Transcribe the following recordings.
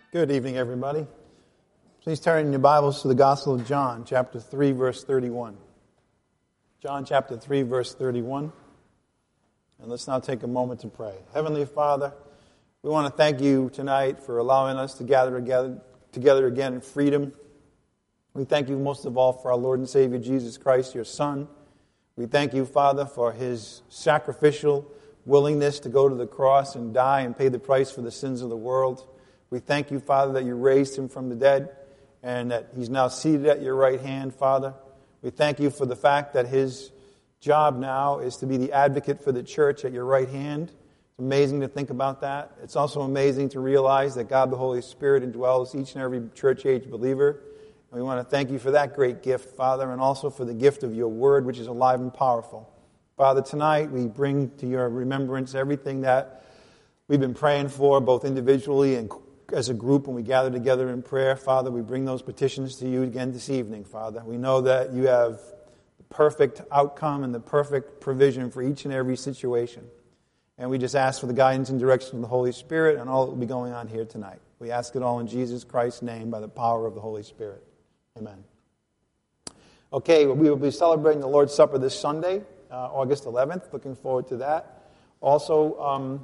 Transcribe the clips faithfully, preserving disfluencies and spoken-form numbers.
Good evening, everybody. Please turn in your Bibles to the Gospel of John, chapter three, verse thirty-one. John chapter three, verse thirty-one. And let's now take a moment to pray. Heavenly Father, we want to thank you tonight for allowing us to gather together, together again in freedom. We thank you most of all for our Lord and Savior Jesus Christ, your Son. We thank you, Father, for his sacrificial willingness to go to the cross and die and pay the price for the sins of the world. We thank you, Father, that you raised him from the dead and that he's now seated at your right hand, Father. We thank you for the fact that his job now is to be the advocate for the church at your right hand. It's amazing to think about that. It's also amazing to realize that God the Holy Spirit indwells each and every church-age believer. And we want to thank you for that great gift, Father, and also for the gift of your word, which is alive and powerful. Father, tonight we bring to your remembrance everything that we've been praying for, both individually and as a group when we gather together in prayer. Father, we bring those petitions to you again this evening, Father. We know that you have the perfect outcome and the perfect provision for each and every situation. And we just ask for the guidance and direction of the Holy Spirit and all that will be going on here tonight. We ask it all in Jesus Christ's name by the power of the Holy Spirit. Amen. Okay, we will be celebrating the Lord's Supper this Sunday, uh, August eleventh. Looking forward to that. Also, um,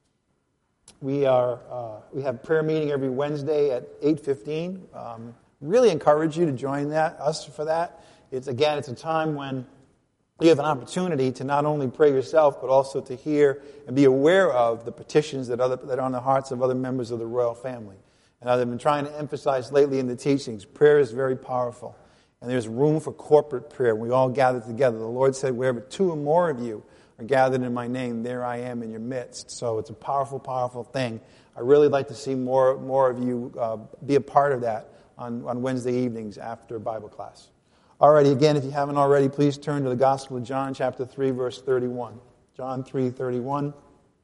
We are uh, we have prayer meeting every Wednesday at eight fifteen. Um, really encourage you to join that us for that. It's again, it's a time when you have an opportunity to not only pray yourself, but also to hear and be aware of the petitions that other that are on the hearts of other members of the royal family. And I've been trying to emphasize lately in the teachings, prayer is very powerful, and there's room for corporate prayer. We all gather together. The Lord said, "Wherever two or more of you are gathered in my name, there I am in your midst." So it's a powerful, powerful thing. I really like to see more, more of you uh, be a part of that on, on Wednesday evenings after Bible class. Alrighty, again, if you haven't already, please turn to the Gospel of John, chapter three, verse thirty-one. John three, thirty-one.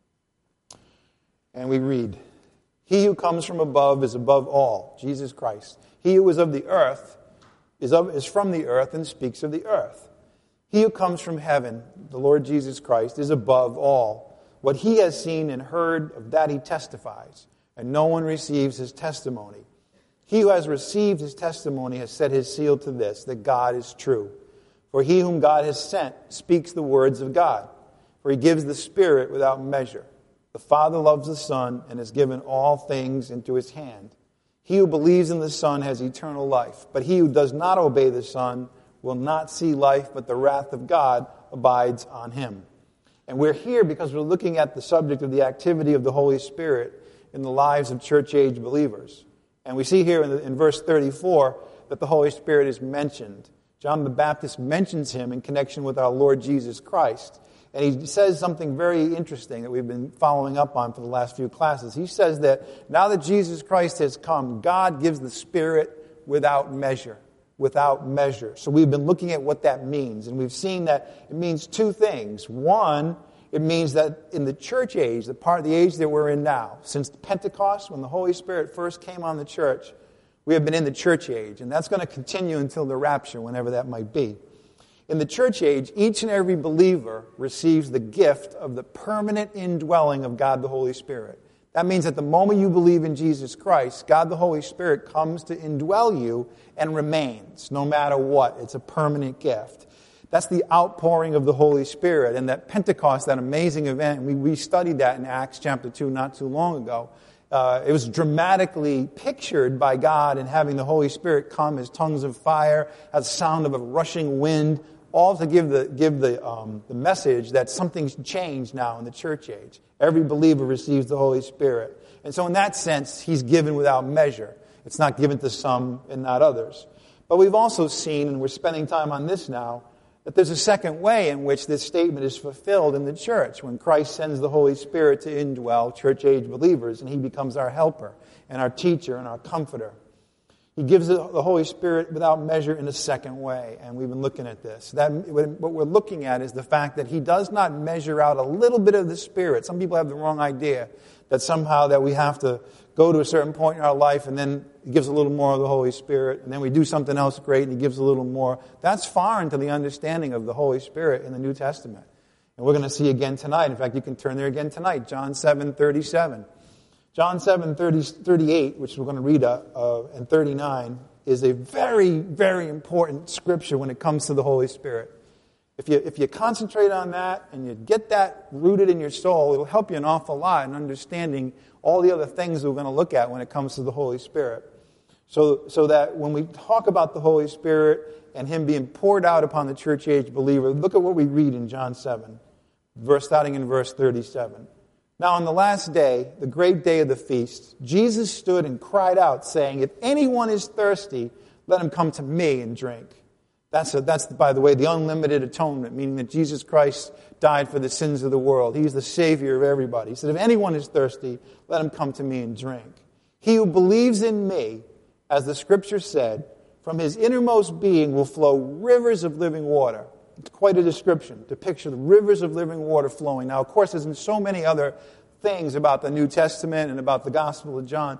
And we read, "He who comes from above is above all," Jesus Christ. "He who is of the earth is, of, is from the earth and speaks of the earth. He who comes from heaven, the Lord Jesus Christ, is above all. What he has seen and heard, of that he testifies, and no one receives his testimony. He who has received his testimony has set his seal to this, that God is true. For he whom God has sent speaks the words of God, for he gives the Spirit without measure. The Father loves the Son and has given all things into his hand. He who believes in the Son has eternal life, but he who does not obey the Son will not see life, but the wrath of God abides on him." And we're here because we're looking at the subject of the activity of the Holy Spirit in the lives of church-age believers. And we see here in, the, in verse thirty-four that the Holy Spirit is mentioned. John the Baptist mentions him in connection with our Lord Jesus Christ. And he says something very interesting that we've been following up on for the last few classes. He says that now that Jesus Christ has come, God gives the Spirit without measure. Without measure. So we've been looking at what that means, and we've seen that it means two things. One, it means that in the church age, the part of the age that we're in now, since Pentecost, when the Holy Spirit first came on the church, we have been in the church age, and that's going to continue until the rapture, whenever that might be. In the church age, each and every believer receives the gift of the permanent indwelling of God the Holy Spirit. That means that the moment you believe in Jesus Christ, God the Holy Spirit comes to indwell you and remains, no matter what. It's a permanent gift. That's the outpouring of the Holy Spirit. And that Pentecost, that amazing event, we, we studied that in Acts chapter two not too long ago. Uh, it was dramatically pictured by God in having the Holy Spirit come as tongues of fire, as the sound of a rushing wind, all to give the give the um, the message that something's changed now in the church age. Every believer receives the Holy Spirit. And so in that sense, he's given without measure. It's not given to some and not others. But we've also seen, and we're spending time on this now, that there's a second way in which this statement is fulfilled in the church, when Christ sends the Holy Spirit to indwell church-age believers, and he becomes our helper and our teacher and our comforter. He gives the Holy Spirit without measure in a second way, and we've been looking at this. That, what we're looking at is the fact that he does not measure out a little bit of the Spirit. Some people have the wrong idea that somehow that we have to go to a certain point in our life and then he gives a little more of the Holy Spirit, and then we do something else great and he gives a little more. That's foreign to the understanding of the Holy Spirit in the New Testament. And we're going to see again tonight. In fact, you can turn there again tonight, John seven thirty-seven. John seven, thirty, thirty-eight, which we're going to read, uh, uh, and thirty-nine, is a very, very important scripture when it comes to the Holy Spirit. If you, if you concentrate on that and you get that rooted in your soul, it'll help you an awful lot in understanding all the other things we're going to look at when it comes to the Holy Spirit. So, so that when we talk about the Holy Spirit and Him being poured out upon the church-age believer, look at what we read in John seven, verse, starting in verse thirty-seven. Now on the last day, the great day of the feast, Jesus stood and cried out, saying, "If anyone is thirsty, let him come to me and drink." That's, a, that's by the way, the unlimited atonement, meaning that Jesus Christ died for the sins of the world. He's the Savior of everybody. He said, if anyone is thirsty, let him come to me and drink. He who believes in me, as the Scripture said, from his innermost being will flow rivers of living water. It's quite a description to picture the rivers of living water flowing. Now, of course, there's so many other things about the New Testament and about the Gospel of John.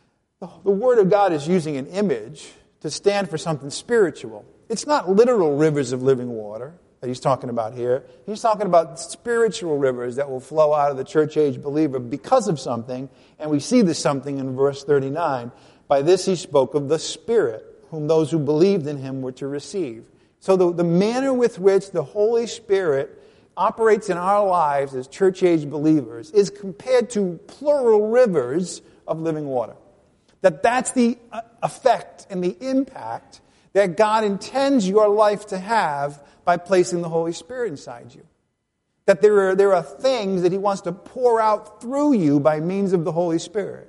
The Word of God is using an image to stand for something spiritual. It's not literal rivers of living water that he's talking about here. He's talking about spiritual rivers that will flow out of the church-age believer because of something, and we see this something in verse thirty-nine. By this he spoke of the Spirit, whom those who believed in him were to receive. So the, the manner with which the Holy Spirit operates in our lives as church-age believers is compared to plural rivers of living water. That that's the effect and the impact that God intends your life to have by placing the Holy Spirit inside you. That there are, there are things that He wants to pour out through you by means of the Holy Spirit.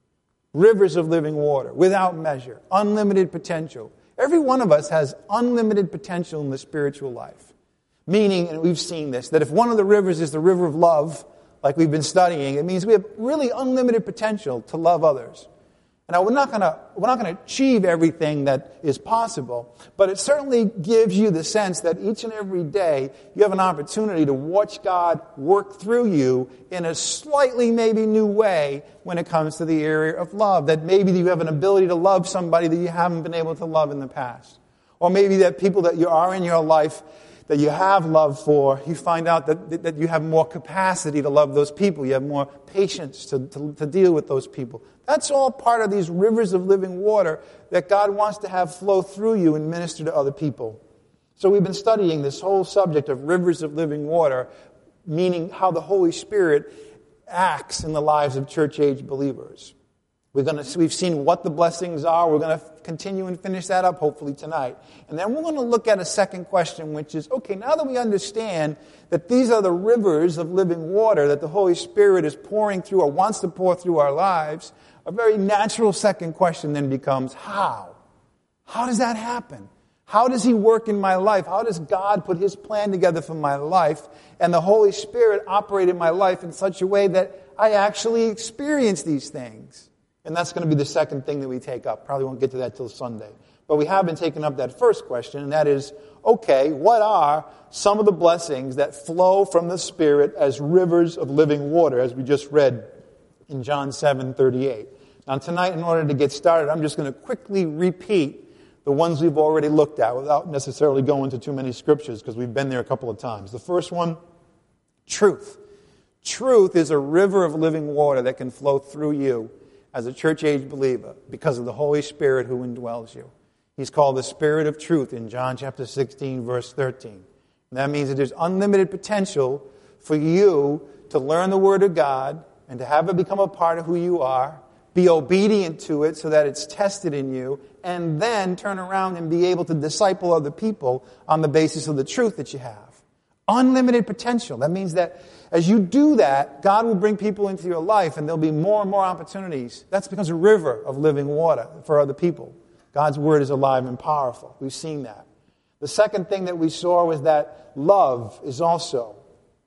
Rivers of living water, without measure, unlimited potential. Every one of us has unlimited potential in the spiritual life. Meaning, and we've seen this, that if one of the rivers is the river of love, like we've been studying, it means we have really unlimited potential to love others. Now, we're not going to we're not going to achieve everything that is possible, but it certainly gives you the sense that each and every day you have an opportunity to watch God work through you in a slightly maybe new way when it comes to the area of love. That maybe you have an ability to love somebody that you haven't been able to love in the past. Or maybe that people that you are in your life that you have love for, you find out that, that you have more capacity to love those people. You have more patience to, to, to deal with those people. That's all part of these rivers of living water that God wants to have flow through you and minister to other people. So we've been studying this whole subject of rivers of living water, meaning how the Holy Spirit acts in the lives of church-age believers. We're going to, we've seen what the blessings are. We're going to continue and finish that up hopefully tonight. And then we're going to look at a second question, which is, okay, now that we understand that these are the rivers of living water that the Holy Spirit is pouring through or wants to pour through our lives, a very natural second question then becomes, how? How does that happen? How does He work in my life? How does God put His plan together for my life and the Holy Spirit operate in my life in such a way that I actually experience these things? And that's going to be the second thing that we take up. Probably won't get to that till Sunday. But we have been taking up that first question, and that is, okay, what are some of the blessings that flow from the Spirit as rivers of living water, as we just read in John seven thirty-eight? Now tonight, in order to get started, I'm just going to quickly repeat the ones we've already looked at without necessarily going to too many scriptures, because we've been there a couple of times. The first one, truth. Truth is a river of living water that can flow through you as a church-age believer because of the Holy Spirit who indwells you. He's called the Spirit of Truth in John chapter sixteen, verse thirteen. And that means that there's unlimited potential for you to learn the Word of God and to have it become a part of who you are, be obedient to it so that it's tested in you, and then turn around and be able to disciple other people on the basis of the truth that you have. Unlimited potential. That means that as you do that, God will bring people into your life and there'll be more and more opportunities. That's because a river of living water for other people. God's Word is alive and powerful. We've seen that. The second thing that we saw was that love is also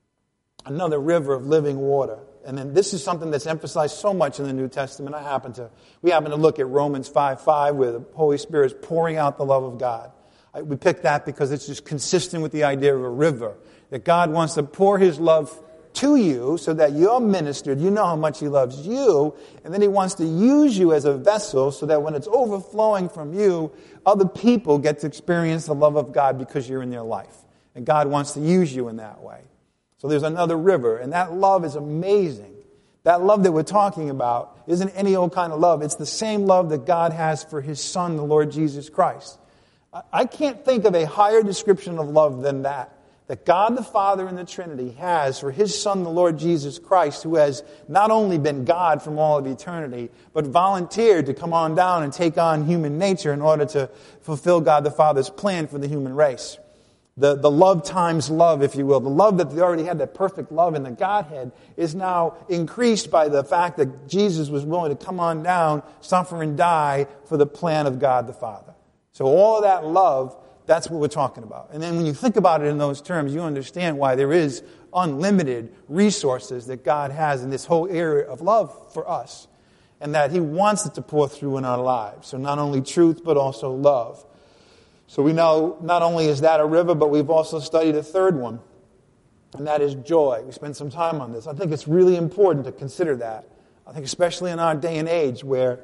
another river of living water. And then this is something that's emphasized so much in the New Testament. I happen to, we happen to look at Romans five five, where the Holy Spirit is pouring out the love of God. We picked that because it's just consistent with the idea of a river. That God wants to pour His love to you so that you're ministered. You know how much He loves you. And then He wants to use you as a vessel so that when it's overflowing from you, other people get to experience the love of God because you're in their life. And God wants to use you in that way. So there's another river. And that love is amazing. That love that we're talking about isn't any old kind of love. It's the same love that God has for his Son, the Lord Jesus Christ. I can't think of a higher description of love than that. That God the Father in the Trinity has for his Son, the Lord Jesus Christ, who has not only been God from all of eternity, but volunteered to come on down and take on human nature in order to fulfill God the Father's plan for the human race. The, the love times love, if you will. The love that they already had, that perfect love in the Godhead, is now increased by the fact that Jesus was willing to come on down, suffer and die for the plan of God the Father. So all of that love, that's what we're talking about. And then when you think about it in those terms, you understand why there is unlimited resources that God has in this whole area of love for us. And that he wants it to pour through in our lives. So not only truth, but also love. So we know not only is that a river, but we've also studied a third one. And that is joy. We spent some time on this. I think it's really important to consider that. I think especially in our day and age where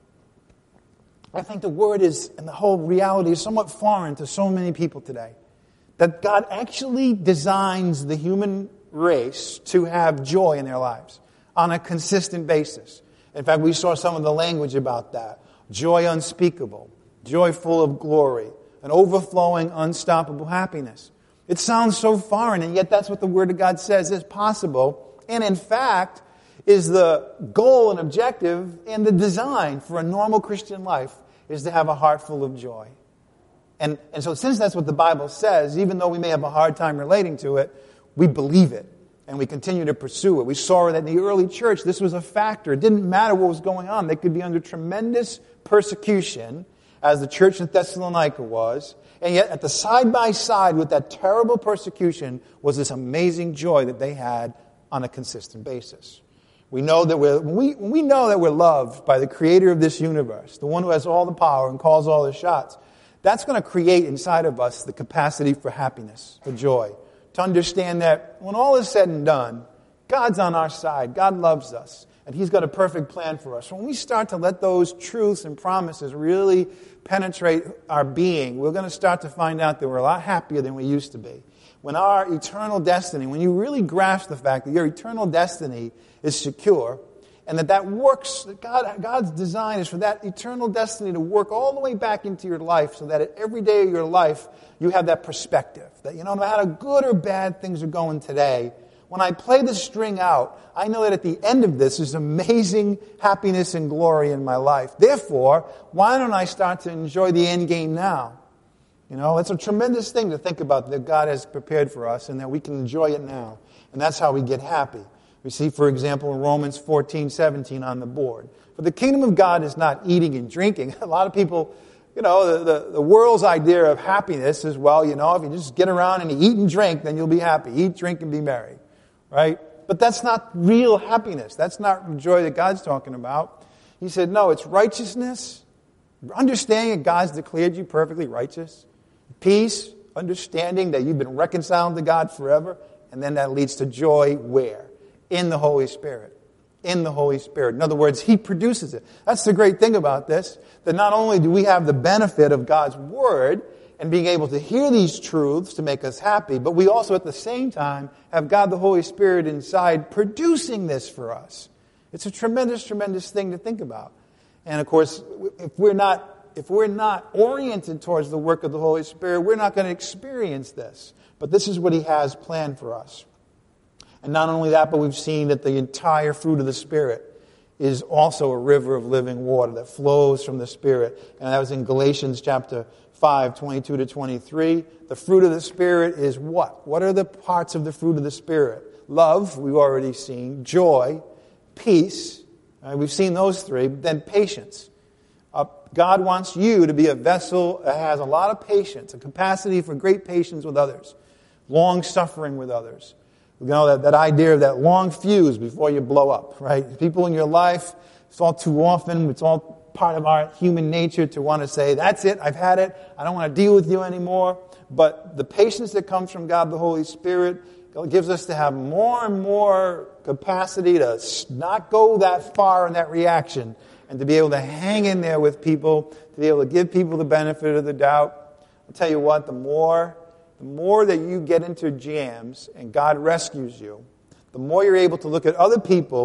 I think the word is, and the whole reality is somewhat foreign to so many people today. That God actually designs the human race to have joy in their lives on a consistent basis. In fact, we saw some of the language about that. Joy unspeakable, joy full of glory, an overflowing, unstoppable happiness. It sounds so foreign, and yet that's what the Word of God says is possible. And in fact, is the goal and objective and the design for a normal Christian life is to have a heart full of joy. And, and so since that's what the Bible says, even though we may have a hard time relating to it, we believe it. And we continue to pursue it. We saw that in the early church, this was a factor. It didn't matter what was going on. They could be under tremendous persecution, as the church in Thessalonica was. And yet, at the side by side with that terrible persecution was this amazing joy that they had on a consistent basis. We know that we're, when we, when we know that we're loved by the creator of this universe, the one who has all the power and calls all the shots, that's going to create inside of us the capacity for happiness, for joy. To understand that when all is said and done, God's on our side. God loves us. And he's got a perfect plan for us. When we start to let those truths and promises really penetrate our being, we're going to start to find out that we're a lot happier than we used to be. When our eternal destiny, when you really grasp the fact that your eternal destiny is secure, and that that works, that God, God's design is for that eternal destiny to work all the way back into your life so that at every day of your life you have that perspective. That, you know, no matter good or bad things are going today, when I play the string out, I know that at the end of this is amazing happiness and glory in my life. Therefore, why don't I start to enjoy the end game now? You know, it's a tremendous thing to think about that God has prepared for us and that we can enjoy it now. And that's how we get happy. We see, for example, in Romans fourteen seventeen on the board. For the kingdom of God is not eating and drinking. A lot of people, you know, the, the, the world's idea of happiness is, well, you know, if you just get around and eat and drink, then you'll be happy. Eat, drink, and be merry. Right? But that's not real happiness. That's not joy that God's talking about. He said, no, it's righteousness. Understanding that God's declared you perfectly righteous. Peace, understanding that you've been reconciled to God forever. And then that leads to joy where? In the Holy Spirit. In the Holy Spirit. In other words, he produces it. That's the great thing about this. That not only do we have the benefit of God's Word and being able to hear these truths to make us happy, but we also at the same time have God the Holy Spirit inside producing this for us. It's a tremendous, tremendous thing to think about. And of course, if we're not if we're not oriented towards the work of the Holy Spirit, we're not going to experience this. But this is what he has planned for us. And not only that, but we've seen that the entire fruit of the Spirit is also a river of living water that flows from the Spirit. And that was in Galatians chapter five, twenty-two to twenty-three. The fruit of the Spirit is what? What are the parts of the fruit of the Spirit? Love, we've already seen. Joy, peace. Right, we've seen those three. Then patience. Uh, God wants you to be a vessel that has a lot of patience, a capacity for great patience with others, long suffering with others. You know, that, that idea of that long fuse before you blow up, right? People in your life, it's all too often, it's all part of our human nature to want to say, that's it, I've had it, I don't want to deal with you anymore. But the patience that comes from God the Holy Spirit gives us to have more and more capacity to not go that far in that reaction and to be able to hang in there with people, to be able to give people the benefit of the doubt. I'll tell you what, the more, the more that you get into jams and God rescues you, the more you're able to look at other people who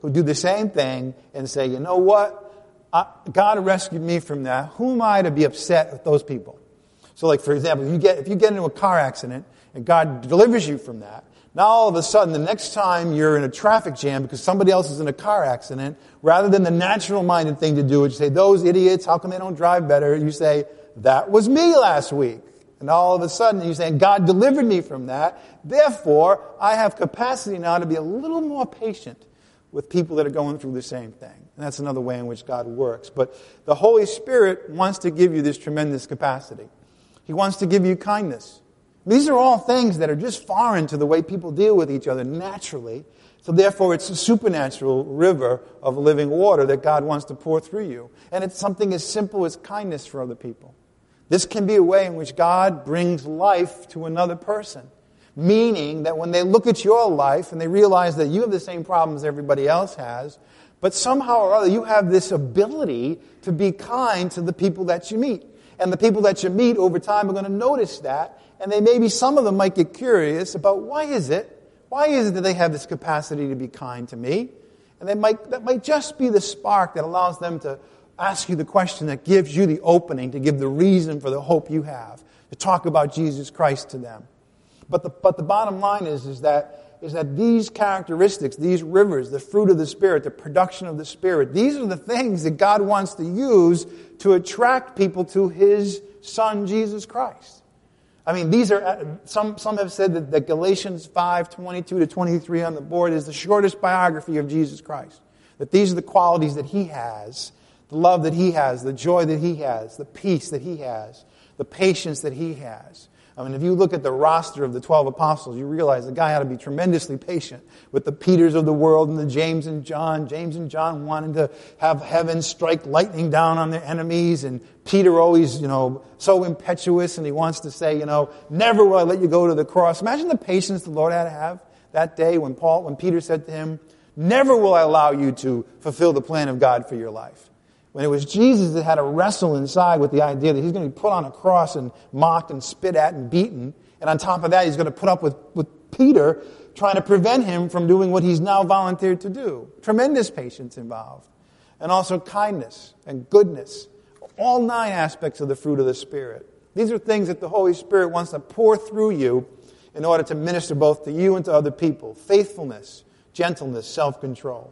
who do the same thing and say, you know what? I, God rescued me from that. Who am I to be upset with those people? So like, for example, if you get, if you get into a car accident and God delivers you from that, now all of a sudden, the next time you're in a traffic jam because somebody else is in a car accident, rather than the natural-minded thing to do, is you say, those idiots, how come they don't drive better? You say, that was me last week. And all of a sudden, you say, God delivered me from that. Therefore, I have capacity now to be a little more patient with people that are going through the same thing. And that's another way in which God works. But the Holy Spirit wants to give you this tremendous capacity. He wants to give you kindness. These are all things that are just foreign to the way people deal with each other naturally. So therefore, it's a supernatural river of living water that God wants to pour through you. And it's something as simple as kindness for other people. This can be a way in which God brings life to another person. Meaning that when they look at your life and they realize that you have the same problems everybody else has, but somehow or other you have this ability to be kind to the people that you meet. And the people that you meet over time are going to notice that. And they maybe, some of them might get curious about why is it, why is it that they have this capacity to be kind to me? And they might, that might just be the spark that allows them to ask you the question that gives you the opening to give the reason for the hope you have, to talk about Jesus Christ to them. But the, but the bottom line is, is that, is that these characteristics, these rivers, the fruit of the Spirit, the production of the Spirit, these are the things that God wants to use to attract people to His Son, Jesus Christ. I mean, these are, some, some have said that, that Galatians five, twenty-two to twenty-three on the board is the shortest biography of Jesus Christ. That these are the qualities that He has, the love that He has, the joy that He has, the peace that He has, the patience that He has. I mean, if you look at the roster of the twelve apostles, you realize the guy had to be tremendously patient with the Peters of the world and the James and John. James and John wanted to have heaven strike lightning down on their enemies, and Peter always, you know, so impetuous, and he wants to say, you know, never will I let you go to the cross. Imagine the patience the Lord had to have that day when Paul, when Peter said to him, never will I allow you to fulfill the plan of God for your life. When it was Jesus that had to wrestle inside with the idea that He's going to be put on a cross and mocked and spit at and beaten. And on top of that, He's going to put up with, with Peter trying to prevent him from doing what he's now volunteered to do. Tremendous patience involved. And also kindness and goodness. All nine aspects of the fruit of the Spirit. These are things that the Holy Spirit wants to pour through you in order to minister both to you and to other people. Faithfulness, gentleness, self-control.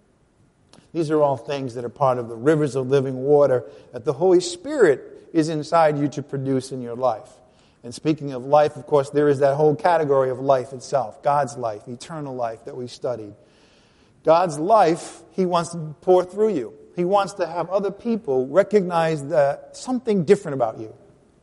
These are all things that are part of the rivers of living water that the Holy Spirit is inside you to produce in your life. And speaking of life, of course, there is that whole category of life itself. God's life, eternal life that we studied. God's life, He wants to pour through you. He wants to have other people recognize that something different about you.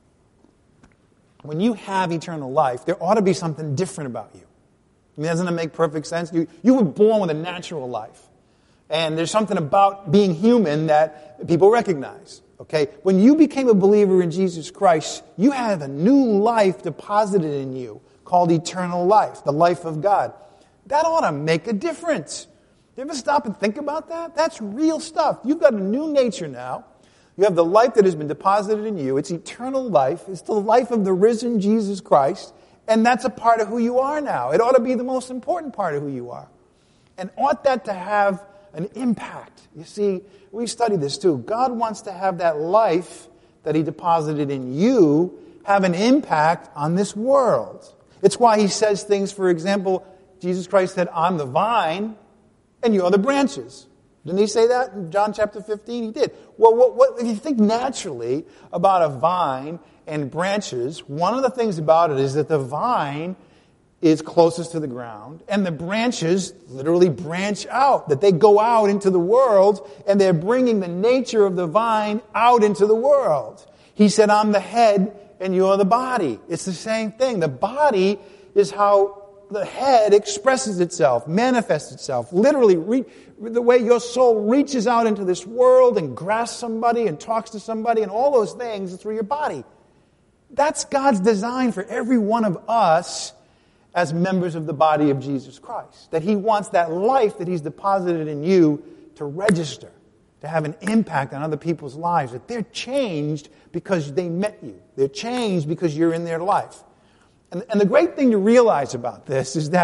When you have eternal life, there ought to be something different about you. I mean, doesn't it make perfect sense? You, you were born with a natural life. And there's something about being human that people recognize. Okay? When you became a believer in Jesus Christ, you have a new life deposited in you called eternal life, the life of God. That ought to make a difference. You ever stop and think about that? That's real stuff. You've got a new nature now. You have the life that has been deposited in you. It's eternal life. It's the life of the risen Jesus Christ. And that's a part of who you are now. It ought to be the most important part of who you are. And ought that to have an impact. You see, we study this too. God wants to have that life that He deposited in you have an impact on this world. It's why He says things, for example, Jesus Christ said, I'm the vine and you are the branches. Didn't He say that in John chapter fifteen? He did. Well, what, what, if you think naturally about a vine and branches, one of the things about it is that the vine is closest to the ground, and the branches literally branch out, that they go out into the world, and they're bringing the nature of the vine out into the world. He said, I'm the head, and you're the body. It's the same thing. The body is how the head expresses itself, manifests itself. Literally, re- the way your soul reaches out into this world and grasps somebody and talks to somebody and all those things is through your body. That's God's design for every one of us as members of the body of Jesus Christ. That He wants that life that He's deposited in you to register, to have an impact on other people's lives. That they're changed because they met you. They're changed because you're in their life. And, and the great thing to realize about this is that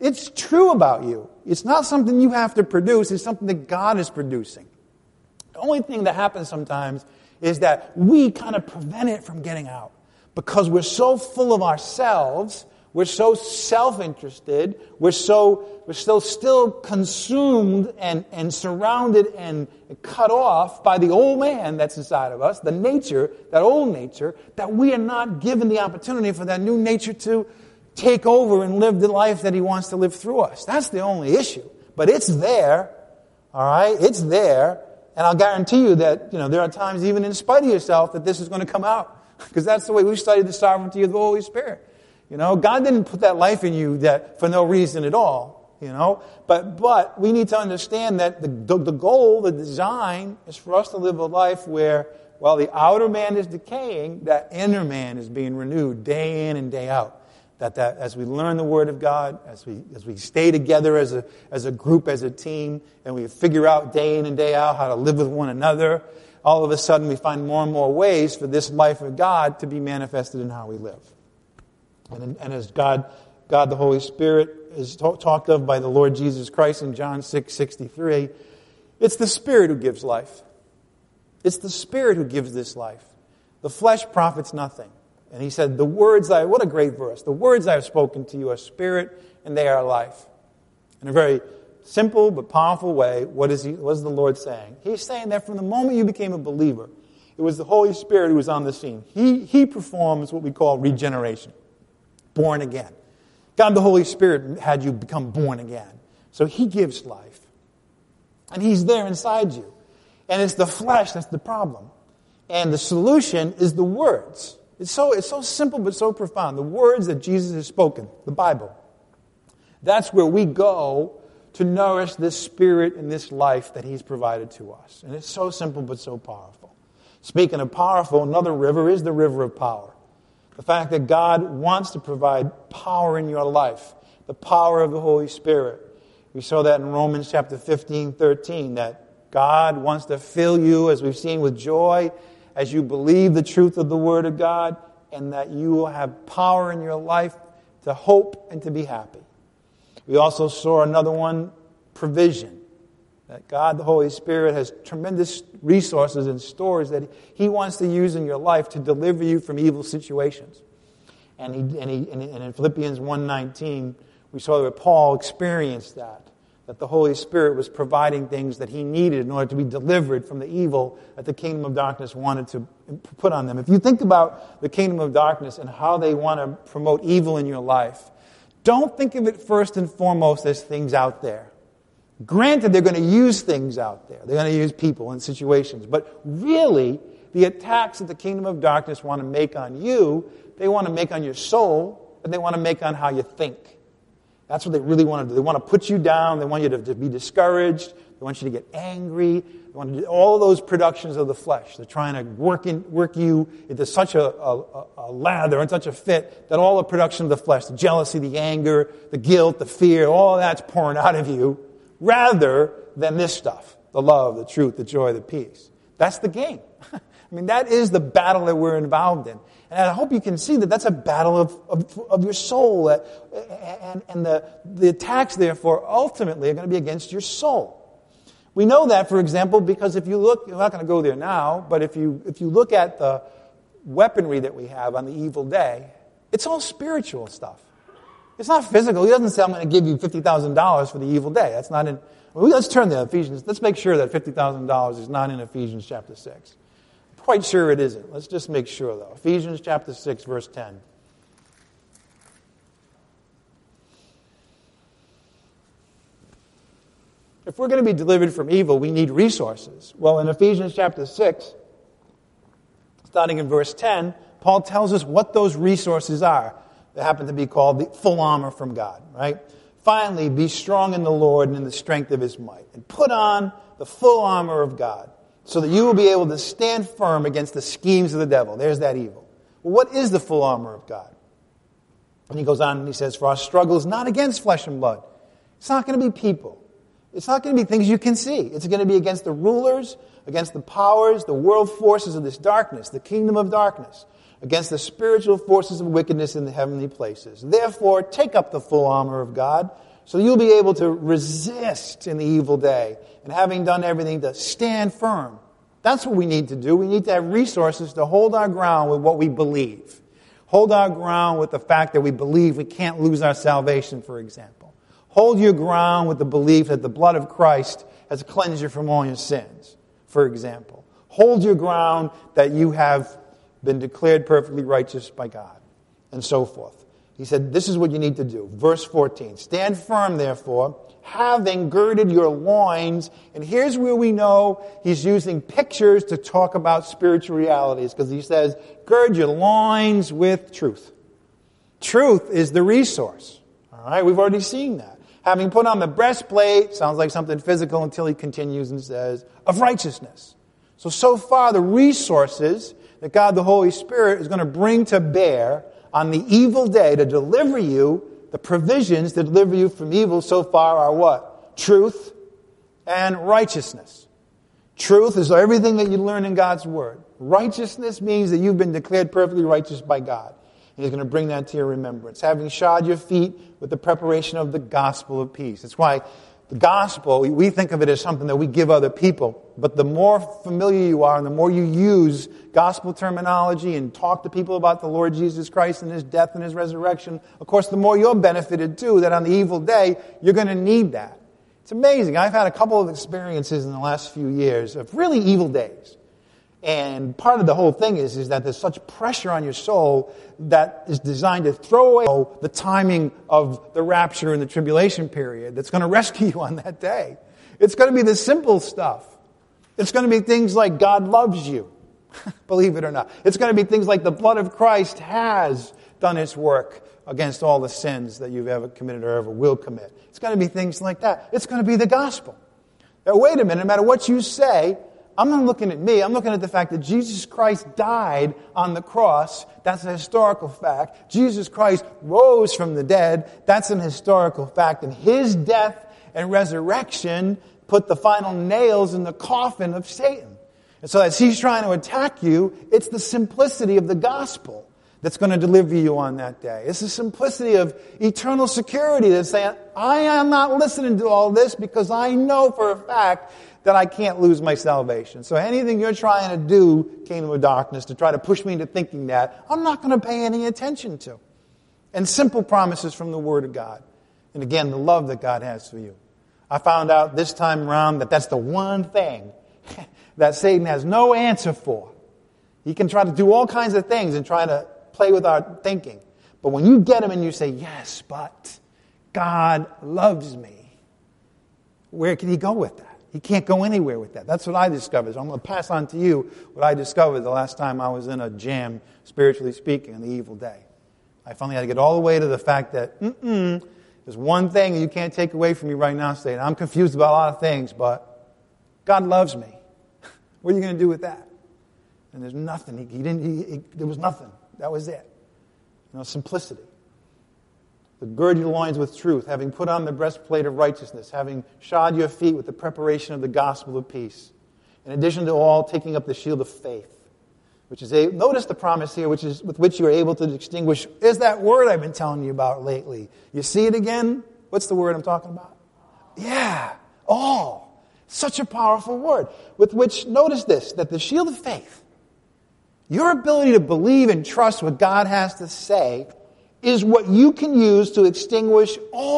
it's true about you. It's not something you have to produce. It's something that God is producing. The only thing that happens sometimes is that we kind of prevent it from getting out because we're so full of ourselves. We're so self-interested. We're so we're still still consumed and, and surrounded and cut off by the old man that's inside of us, the nature, that old nature, that we are not given the opportunity for that new nature to take over and live the life that he wants to live through us. That's the only issue. But it's there, all right? It's there, and I'll guarantee you that, you know, there are times even in spite of yourself that this is going to come out because that's the way we studied the sovereignty of the Holy Spirit. You know, God didn't put that life in you that for no reason at all, you know. But but we need to understand that the, the goal, the design, is for us to live a life where, while the outer man is decaying, that inner man is being renewed day in and day out. That that as we learn the Word of God, as we as we stay together as a as a group, as a team, and we figure out day in and day out how to live with one another, all of a sudden we find more and more ways for this life of God to be manifested in how we live. And, and as God, God the Holy Spirit is to- talked of by the Lord Jesus Christ in John six sixty-three, it's the Spirit who gives life. It's the Spirit who gives this life. The flesh profits nothing. And he said, the words I, what a great verse, the words I have spoken to you are spirit and they are life. In a very simple but powerful way, what is, he, what is the Lord saying? He's saying that from the moment you became a believer, it was the Holy Spirit who was on the scene. He, he performs what we call regeneration. Born again. God the Holy Spirit had you become born again. So he gives life. And he's there inside you. And it's the flesh that's the problem. And the solution is the words. It's so, it's so simple but so profound. The words that Jesus has spoken, the Bible. That's where we go to nourish this spirit and this life that he's provided to us. And it's so simple but so powerful. Speaking of powerful, another river is the river of power. The fact that God wants to provide power in your life, the power of the Holy Spirit. We saw that in Romans chapter fifteen, thirteen, that God wants to fill you, as we've seen, with joy as you believe the truth of the Word of God, and that you will have power in your life to hope and to be happy. We also saw another one, provision. That God, the Holy Spirit, has tremendous resources and stores that he wants to use in your life to deliver you from evil situations. And, he, and, he, and in Philippians one nineteen, we saw that Paul experienced that. That the Holy Spirit was providing things that he needed in order to be delivered from the evil that the kingdom of darkness wanted to put on them. If you think about the kingdom of darkness and how they want to promote evil in your life, don't think of it first and foremost as things out there. Granted, they're going to use things out there. They're going to use people and situations. But really, the attacks that the kingdom of darkness want to make on you, they want to make on your soul, and they want to make on how you think. That's what they really want to do. They want to put you down. They want you to, to be discouraged. They want you to get angry. They want to do all those productions of the flesh. They're trying to work in, work you into such a, a, a lather and such a fit that all the production of the flesh, the jealousy, the anger, the guilt, the fear, all that's pouring out of you, rather than this stuff, the love, the truth, the joy, the peace. That's the game. I mean, that is the battle that we're involved in. And I hope you can see that that's a battle of, of, of your soul. That, and and the, the attacks, therefore, ultimately are going to be against your soul. We know that, for example, because if you look, we're not going to go there now, but if you if you look at the weaponry that we have on the evil day, it's all spiritual stuff. It's not physical. He doesn't say, I'm going to give you fifty thousand dollars for the evil day. That's not in... Well, let's turn to Ephesians. Let's make sure that fifty thousand dollars is not in Ephesians chapter six. I'm quite sure it isn't. Let's just make sure, though. Ephesians chapter six, verse ten. If we're going to be delivered from evil, we need resources. Well, in Ephesians chapter six, starting in verse ten, Paul tells us what those resources are. They happen to be called the full armor from God, right? Finally, be strong in the Lord and in the strength of his might. And put on the full armor of God so that you will be able to stand firm against the schemes of the devil. There's that evil. Well, what is the full armor of God? And he goes on and he says, for our struggle is not against flesh and blood. It's not going to be people. It's not going to be things you can see. It's going to be against the rulers, against the powers, the world forces of this darkness, the kingdom of darkness, against the spiritual forces of wickedness in the heavenly places. Therefore, take up the full armor of God, So you'll be able to resist in the evil day, and having done everything, to stand firm. That's what we need to do. We need to have resources to hold our ground with what we believe. Hold our ground with the fact that we believe we can't lose our salvation, for example. Hold your ground with the belief that the blood of Christ has cleansed you from all your sins, for example. Hold your ground that you have been declared perfectly righteous by God, and so forth. He said, this is what you need to do. Verse fourteen, stand firm, therefore, having girded your loins. And here's where we know he's using pictures to talk about spiritual realities, because he says, gird your loins with truth. Truth is the resource. All right, we've already seen that. Having put on the breastplate, sounds like something physical until he continues and says, of righteousness. So, so far, the resources that God the Holy Spirit is going to bring to bear on the evil day to deliver you, the provisions to deliver you from evil so far are what? Truth and righteousness. Truth is everything that you learn in God's Word. Righteousness means that you've been declared perfectly righteous by God. And He's going to bring that to your remembrance. Having shod your feet with the preparation of the gospel of peace. That's why the gospel, we think of it as something that we give other people. But the more familiar you are and the more you use gospel terminology and talk to people about the Lord Jesus Christ and His death and His resurrection, of course, the more you're benefited too, that on the evil day, you're going to need that. It's amazing. I've had a couple of experiences in the last few years of really evil days. And part of the whole thing is, is that there's such pressure on your soul that is designed to throw away the timing of the rapture and the tribulation period that's going to rescue you on that day. It's going to be the simple stuff. It's going to be things like God loves you, believe it or not. It's going to be things like the blood of Christ has done its work against all the sins that you've ever committed or ever will commit. It's going to be things like that. It's going to be the gospel. Now, wait a minute, no matter what you say, I'm not looking at me. I'm looking at the fact that Jesus Christ died on the cross. That's a historical fact. Jesus Christ rose from the dead. That's an historical fact. And His death and resurrection put the final nails in the coffin of Satan. And so as he's trying to attack you, it's the simplicity of the gospel that's going to deliver you on that day. It's the simplicity of eternal security that's saying, I am not listening to all this because I know for a fact that I can't lose my salvation. So anything you're trying to do, kingdom of darkness, to try to push me into thinking that, I'm not going to pay any attention to. And simple promises from the Word of God. And again, the love that God has for you. I found out this time around that that's the one thing that Satan has no answer for. He can try to do all kinds of things and try to play with our thinking. But when you get him and you say, yes, but God loves me, where can he go with that? He can't go anywhere with that. That's what I discovered. So I'm going to pass on to you what I discovered the last time I was in a jam, spiritually speaking, on the evil day. I finally had to get all the way to the fact that, mm-mm, there's one thing you can't take away from me right now, Satan. I'm confused about a lot of things, but God loves me. What are you going to do with that? And there's nothing. He, he didn't. He, he, there was nothing. That was it. You know, simplicity. The gird your loins with truth, having put on the breastplate of righteousness, having shod your feet with the preparation of the gospel of peace. In addition to all, taking up the shield of faith, which is a, notice the promise here, which is with which you are able to distinguish. Is that word I've been telling you about lately? You see it again? What's the word I'm talking about? Yeah, all. Such a powerful word. With which, notice this, that the shield of faith, your ability to believe and trust what God has to say, is what you can use to extinguish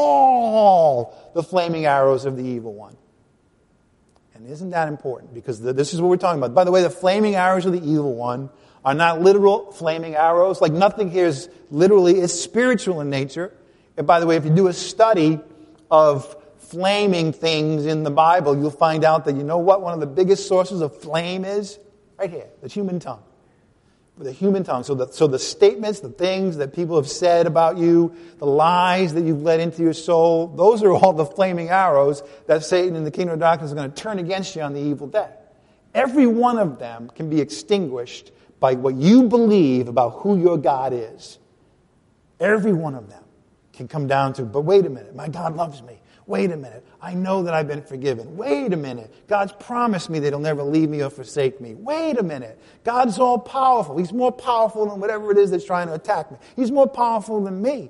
all the flaming arrows of the evil one. And isn't that important? Because the, this is what we're talking about. By the way, the flaming arrows of the evil one are not literal flaming arrows. Like nothing here is literally, it's spiritual in nature. And by the way, if you do a study of flaming things in the Bible, you'll find out that you know what one of the biggest sources of flame is? Right here, the human tongue. The human tongue. So the, so the statements, the things that people have said about you, the lies that you've let into your soul, those are all the flaming arrows that Satan and the kingdom of darkness are going to turn against you on the evil day. Every one of them can be extinguished by what you believe about who your God is. Every one of them can come down to, but wait a minute, my God loves me. Wait a minute, I know that I've been forgiven. Wait a minute, God's promised me that He'll never leave me or forsake me. Wait a minute, God's all powerful. He's more powerful than whatever it is that's trying to attack me. He's more powerful than me.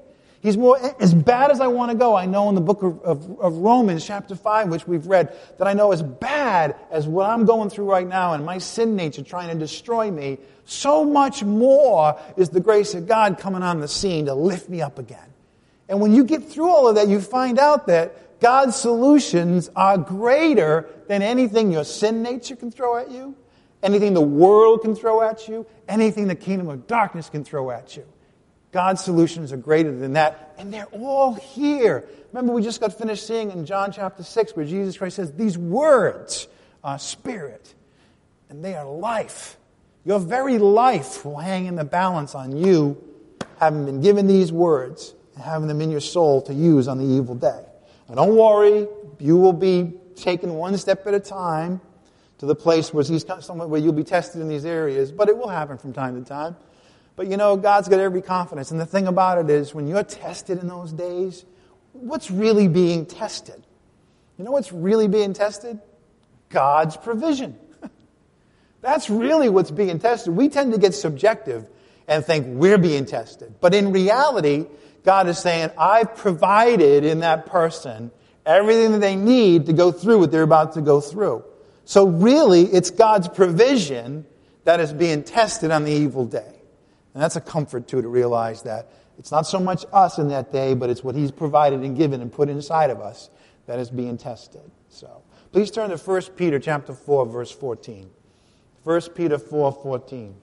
He's more, as bad as I want to go, I know in the book of, of, of Romans chapter five, which we've read, that I know as bad as what I'm going through right now and my sin nature trying to destroy me, so much more is the grace of God coming on the scene to lift me up again. And when you get through all of that, you find out that God's solutions are greater than anything your sin nature can throw at you, anything the world can throw at you, anything the kingdom of darkness can throw at you. God's solutions are greater than that, and they're all here. Remember, we just got finished seeing in John chapter six where Jesus Christ says, these words are spirit, and they are life. Your very life will hang in the balance on you having been given these words and having them in your soul to use on the evil day. And don't worry, you will be taken one step at a time to the place where, he's, where you'll be tested in these areas, but it will happen from time to time. But you know, God's got every confidence. And the thing about it is, when you're tested in those days, what's really being tested? You know what's really being tested? God's provision. That's really what's being tested. We tend to get subjective and think we're being tested. But in reality, God is saying, I've provided in that person everything that they need to go through what they're about to go through. So really, it's God's provision that is being tested on the evil day. And that's a comfort, too, to realize that it's not so much us in that day, but it's what He's provided and given and put inside of us that is being tested. So, please turn to First Peter chapter four, verse fourteen. First Peter four, fourteen.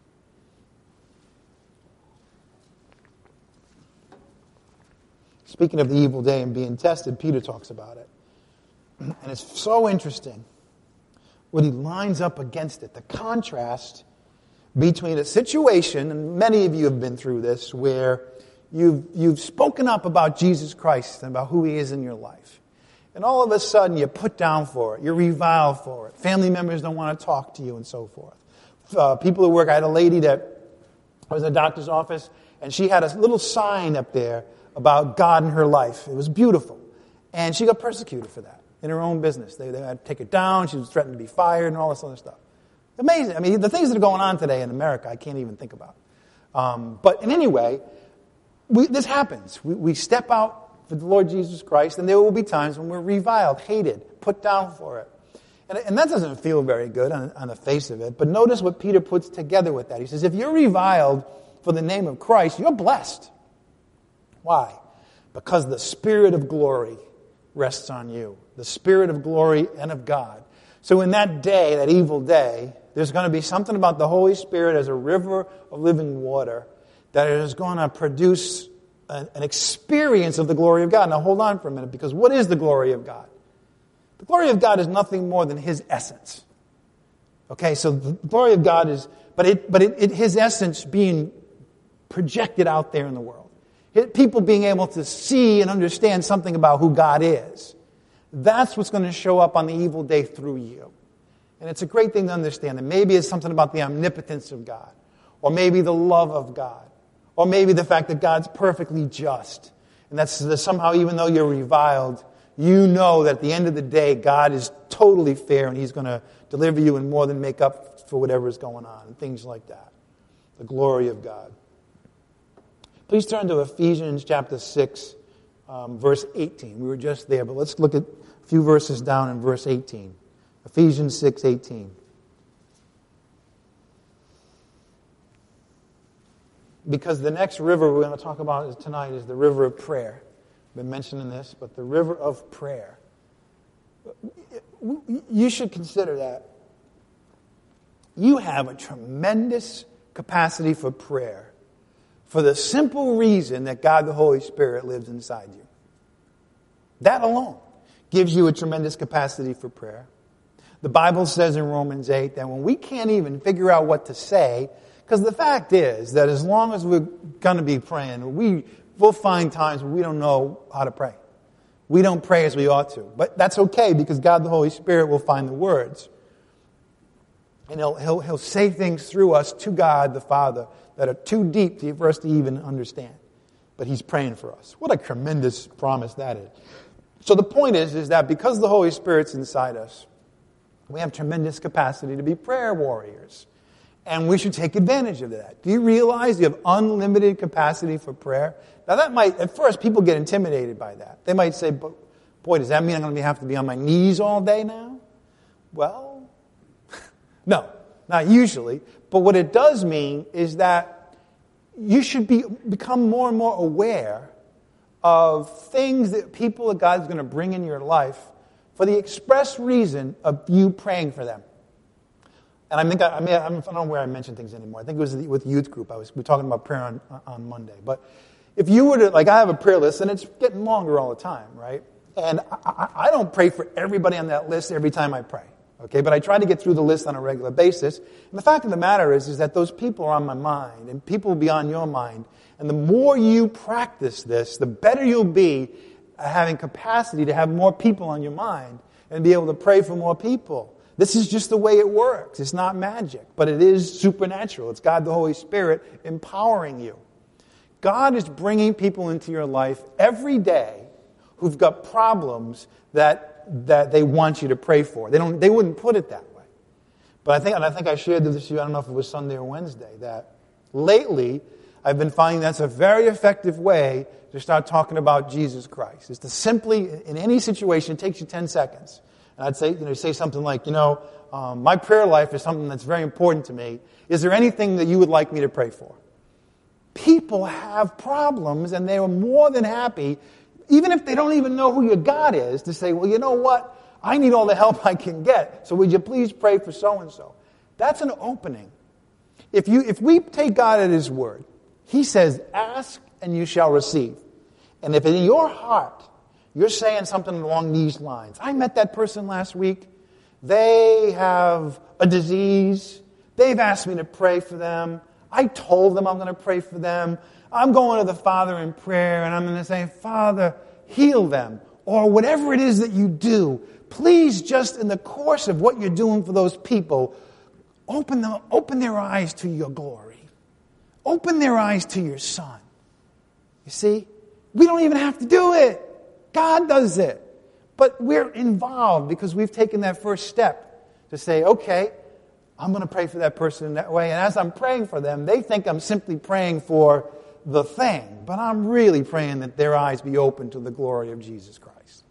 Speaking of the evil day and being tested, Peter talks about it. And it's so interesting when he lines up against it, the contrast between a situation, and many of you have been through this, where you've, you've spoken up about Jesus Christ and about who He is in your life. And all of a sudden you're put down for it. You're reviled for it. Family members don't want to talk to you and so forth. Uh, people who work, I had a lady that was in a doctor's office, and she had a little sign up there about God in her life. It was beautiful. And she got persecuted for that in her own business. They, they had to take her down. She was threatened to be fired and all this other stuff. Amazing. I mean, the things that are going on today in America, I can't even think about. Um, but in any way, we, this happens. We, we step out for the Lord Jesus Christ, and there will be times when we're reviled, hated, put down for it. And, and that doesn't feel very good on, on the face of it. But notice what Peter puts together with that. He says, if you're reviled for the name of Christ, you're blessed. Why? Because the Spirit of glory rests on you. The Spirit of glory and of God. So in that day, that evil day, there's going to be something about the Holy Spirit as a river of living water that is going to produce an, an experience of the glory of God. Now hold on for a minute, because what is the glory of God? The glory of God is nothing more than His essence. Okay, so the glory of God is, but it, but it, it, His essence being projected out there in the world. People being able to see and understand something about who God is. That's what's going to show up on the evil day through you. And it's a great thing to understand. And maybe it's something about the omnipotence of God. Or maybe the love of God. Or maybe the fact that God's perfectly just. And that's that somehow, even though you're reviled, you know that at the end of the day, God is totally fair and He's going to deliver you and more than make up for whatever is going on. And things like that. The glory of God. Please turn to Ephesians chapter six, um, verse eighteen. We were just there, but let's look at a few verses down in verse eighteen. Ephesians six, eighteen. Because the next river we're going to talk about tonight is the river of prayer. I've been mentioning this, but the river of prayer. You should consider that. You have a tremendous capacity for prayer for the simple reason that God the Holy Spirit lives inside you. That alone gives you a tremendous capacity for prayer. The Bible says in Romans eight that when we can't even figure out what to say, because the fact is that as long as we're going to be praying, we will find times where we don't know how to pray. We don't pray as we ought to. But that's okay, because God the Holy Spirit will find the words. And he'll, he'll, he'll say things through us to God the Father that are too deep for us to even understand. But He's praying for us. What a tremendous promise that is. So the point is, is that because the Holy Spirit's inside us, we have tremendous capacity to be prayer warriors. And we should take advantage of that. Do you realize you have unlimited capacity for prayer? Now that might, at first, people get intimidated by that. They might say, boy, does that mean I'm going to have to be on my knees all day now? Well, no, not usually. But what it does mean is that you should be become more and more aware of things that people that God's going to bring in your life for the express reason of you praying for them. And I think I, I, mean, I don't know where I mention things anymore. I think it was with youth group. I was we were talking about prayer on, on Monday. But if you were to, like I have a prayer list, and it's getting longer all the time, right? And I, I, I don't pray for everybody on that list every time I pray, okay? But I try to get through the list on a regular basis. And the fact of the matter is, is that those people are on my mind, and people will be on your mind. And the more you practice this, the better you'll be at having capacity to have more people on your mind and be able to pray for more people. This is just the way it works. It's not magic, but it is supernatural. It's God the Holy Spirit empowering you. God is bringing people into your life every day who've got problems that that they want you to pray for. They don't. They wouldn't put it that way. But I think, and I think I shared this with you. I don't know if it was Sunday or Wednesday. That lately I've been finding that's a very effective way to start talking about Jesus Christ. Is to simply, in any situation, it takes you ten seconds. And I'd say, you know, say something like, you know, um, my prayer life is something that's very important to me. Is there anything that you would like me to pray for? People have problems, and they are more than happy, even if they don't even know who your God is, to say, well, you know what? I need all the help I can get. So would you please pray for so-and-so? That's an opening. If you, if we take God at His word, He says, ask and you shall receive. And if in your heart you're saying something along these lines, I met that person last week. They have a disease. They've asked me to pray for them. I told them I'm going to pray for them. I'm going to the Father in prayer, and I'm going to say, Father, heal them. Or whatever it is that you do, please just in the course of what you're doing for those people, open them, open their eyes to your glory. Open their eyes to your Son. You see? We don't even have to do it. God does it. But we're involved because we've taken that first step to say, okay, I'm going to pray for that person in that way. And as I'm praying for them, they think I'm simply praying for the thing. But I'm really praying that their eyes be open to the glory of Jesus Christ.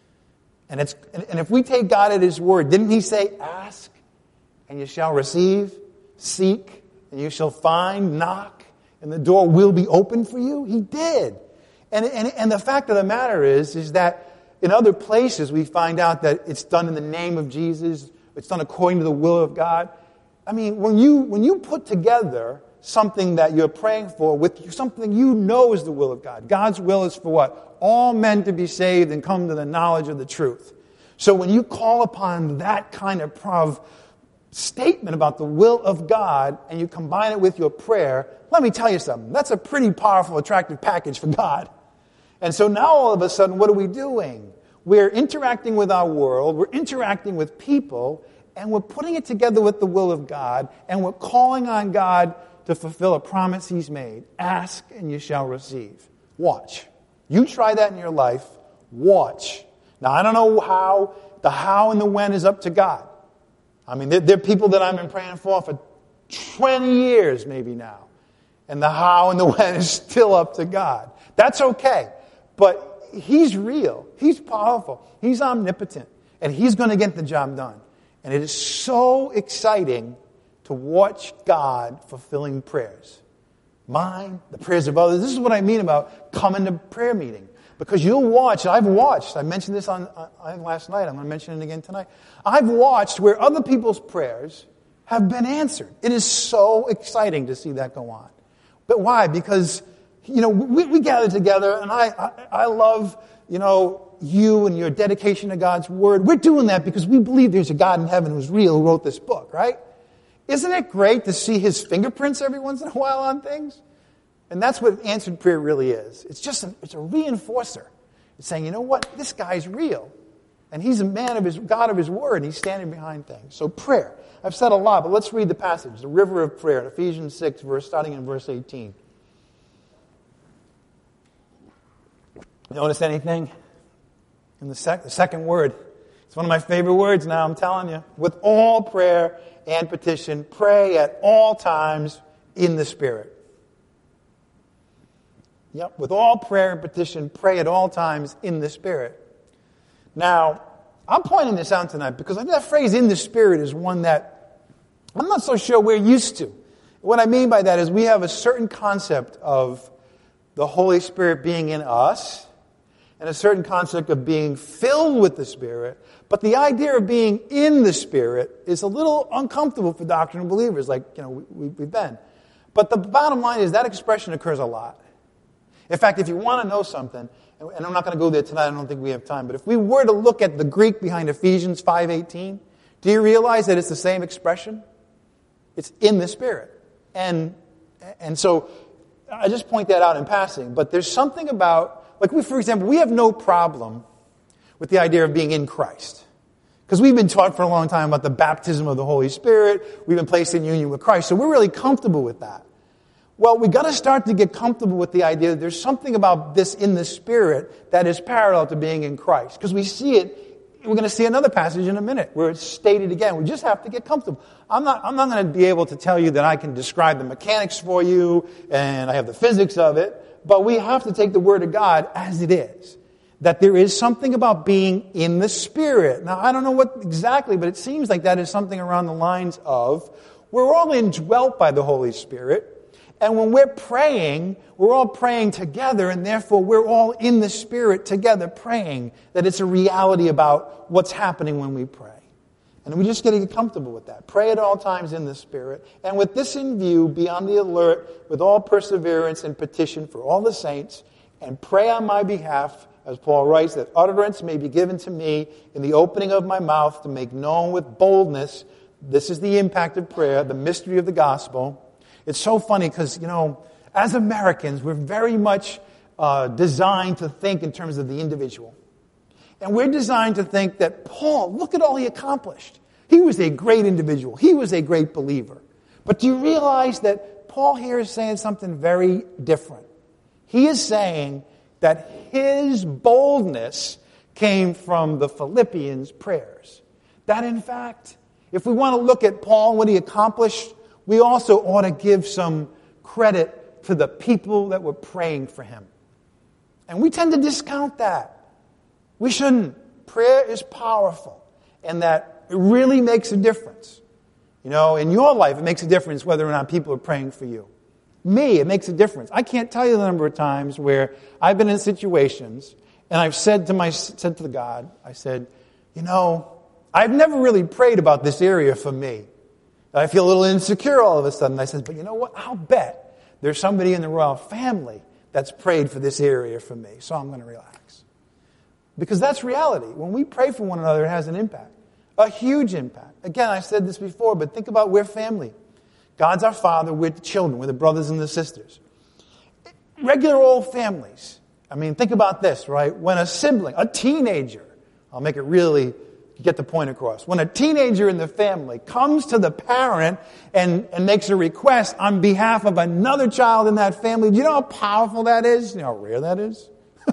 And it's and if we take God at His word, didn't He say, ask and you shall receive, seek and you shall find, knock and the door will be open for you? He did. And, and, and the fact of the matter is, is that in other places we find out that it's done in the name of Jesus. It's done according to the will of God. I mean, when you when you put together something that you're praying for with something you know is the will of God. God's will is for what? All men to be saved and come to the knowledge of the truth. So when you call upon that kind of prov- statement about the will of God and you combine it with your prayer, let me tell you something. That's a pretty powerful, attractive package for God. And so now all of a sudden, what are we doing? We're interacting with our world, we're interacting with people, and we're putting it together with the will of God, and we're calling on God to fulfill a promise He's made. Ask and you shall receive. Watch. You try that in your life. Watch. Now, I don't know how. The how and the when is up to God. I mean, there, there are people that I've been praying for for twenty years maybe now. And the how and the when is still up to God. That's okay. But He's real. He's powerful. He's omnipotent. And He's going to get the job done. And it is so exciting to watch God fulfilling prayers. Mine, the prayers of others. This is what I mean about coming to prayer meeting. Because you'll watch, I've watched, I mentioned this on, on last night, I'm going to mention it again tonight. I've watched where other people's prayers have been answered. It is so exciting to see that go on. But why? Because, you know, we, we gather together, and I, I, I love, you know, you and your dedication to God's Word. We're doing that because we believe there's a God in heaven who's real, who wrote this book, right? Isn't it great to see His fingerprints every once in a while on things? And that's what answered prayer really is. It's just a, it's a reinforcer. It's saying, you know what? This guy's real. And he's a man of his, God of His Word, and He's standing behind things. So prayer. I've said a lot, but let's read the passage. The river of prayer, in Ephesians six, verse, starting in verse eighteen. Notice anything? In the, sec- the second word, it's It's one of my favorite words now, I'm telling you. With all prayer and petition, pray at all times in the Spirit. Yep, with all prayer and petition, pray at all times in the Spirit. Now, I'm pointing this out tonight because that phrase in the Spirit is one that I'm not so sure we're used to. What I mean by that is we have a certain concept of the Holy Spirit being in us and a certain concept of being filled with the Spirit. But the idea of being in the Spirit is a little uncomfortable for doctrinal believers like you know we, we've been. But the bottom line is that expression occurs a lot. In fact, if you want to know something, and I'm not going to go there tonight, I don't think we have time, but if we were to look at the Greek behind Ephesians five eighteen, do you realize that it's the same expression? It's in the Spirit. And and so I just point that out in passing, but there's something about, like we, for example, we have no problem with the idea of being in Christ. Because we've been taught for a long time about the baptism of the Holy Spirit, we've been placed in union with Christ, so we're really comfortable with that. Well, we've got to start to get comfortable with the idea that there's something about this in the Spirit that is parallel to being in Christ. Because we see it, we're going to see another passage in a minute where it's stated again. We just have to get comfortable. I'm not, I'm not going to be able to tell you that I can describe the mechanics for you and I have the physics of it, but we have to take the Word of God as it is. That there is something about being in the Spirit. Now, I don't know what exactly, but it seems like that is something around the lines of we're all indwelt by the Holy Spirit. And when we're praying, we're all praying together, and therefore we're all in the Spirit together praying, that it's a reality about what's happening when we pray. And we just got to get comfortable with that. Pray at all times in the Spirit. And with this in view, be on the alert with all perseverance and petition for all the saints, and pray on my behalf, as Paul writes, that utterance may be given to me in the opening of my mouth to make known with boldness, this is the impact of prayer, the mystery of the gospel. It's so funny because, you know, as Americans, we're very much uh, designed to think in terms of the individual. And we're designed to think that Paul, look at all he accomplished. He was a great individual. He was a great believer. But do you realize that Paul here is saying something very different? He is saying that his boldness came from the Philippians' prayers. That, in fact, if we want to look at Paul and what he accomplished, we also ought to give some credit to the people that were praying for him. And we tend to discount that. We shouldn't. Prayer is powerful, and that it really makes a difference. You know, in your life, it makes a difference whether or not people are praying for you. Me, it makes a difference. I can't tell you the number of times where I've been in situations, and I've said to my said to God, I said, you know, I've never really prayed about this area for me. I feel a little insecure all of a sudden. I said, but you know what? I'll bet there's somebody in the royal family that's prayed for this area for me, so I'm going to relax. Because that's reality. When we pray for one another, it has an impact. A huge impact. Again, I said this before, but think about we're family. God's our Father, we're the children, we're the brothers and the sisters. Regular old families. I mean, think about this, right? When a sibling, a teenager, I'll make it really get the point across. When a teenager in the family comes to the parent and, and makes a request on behalf of another child in that family, do you know how powerful that is? You know how rare that is?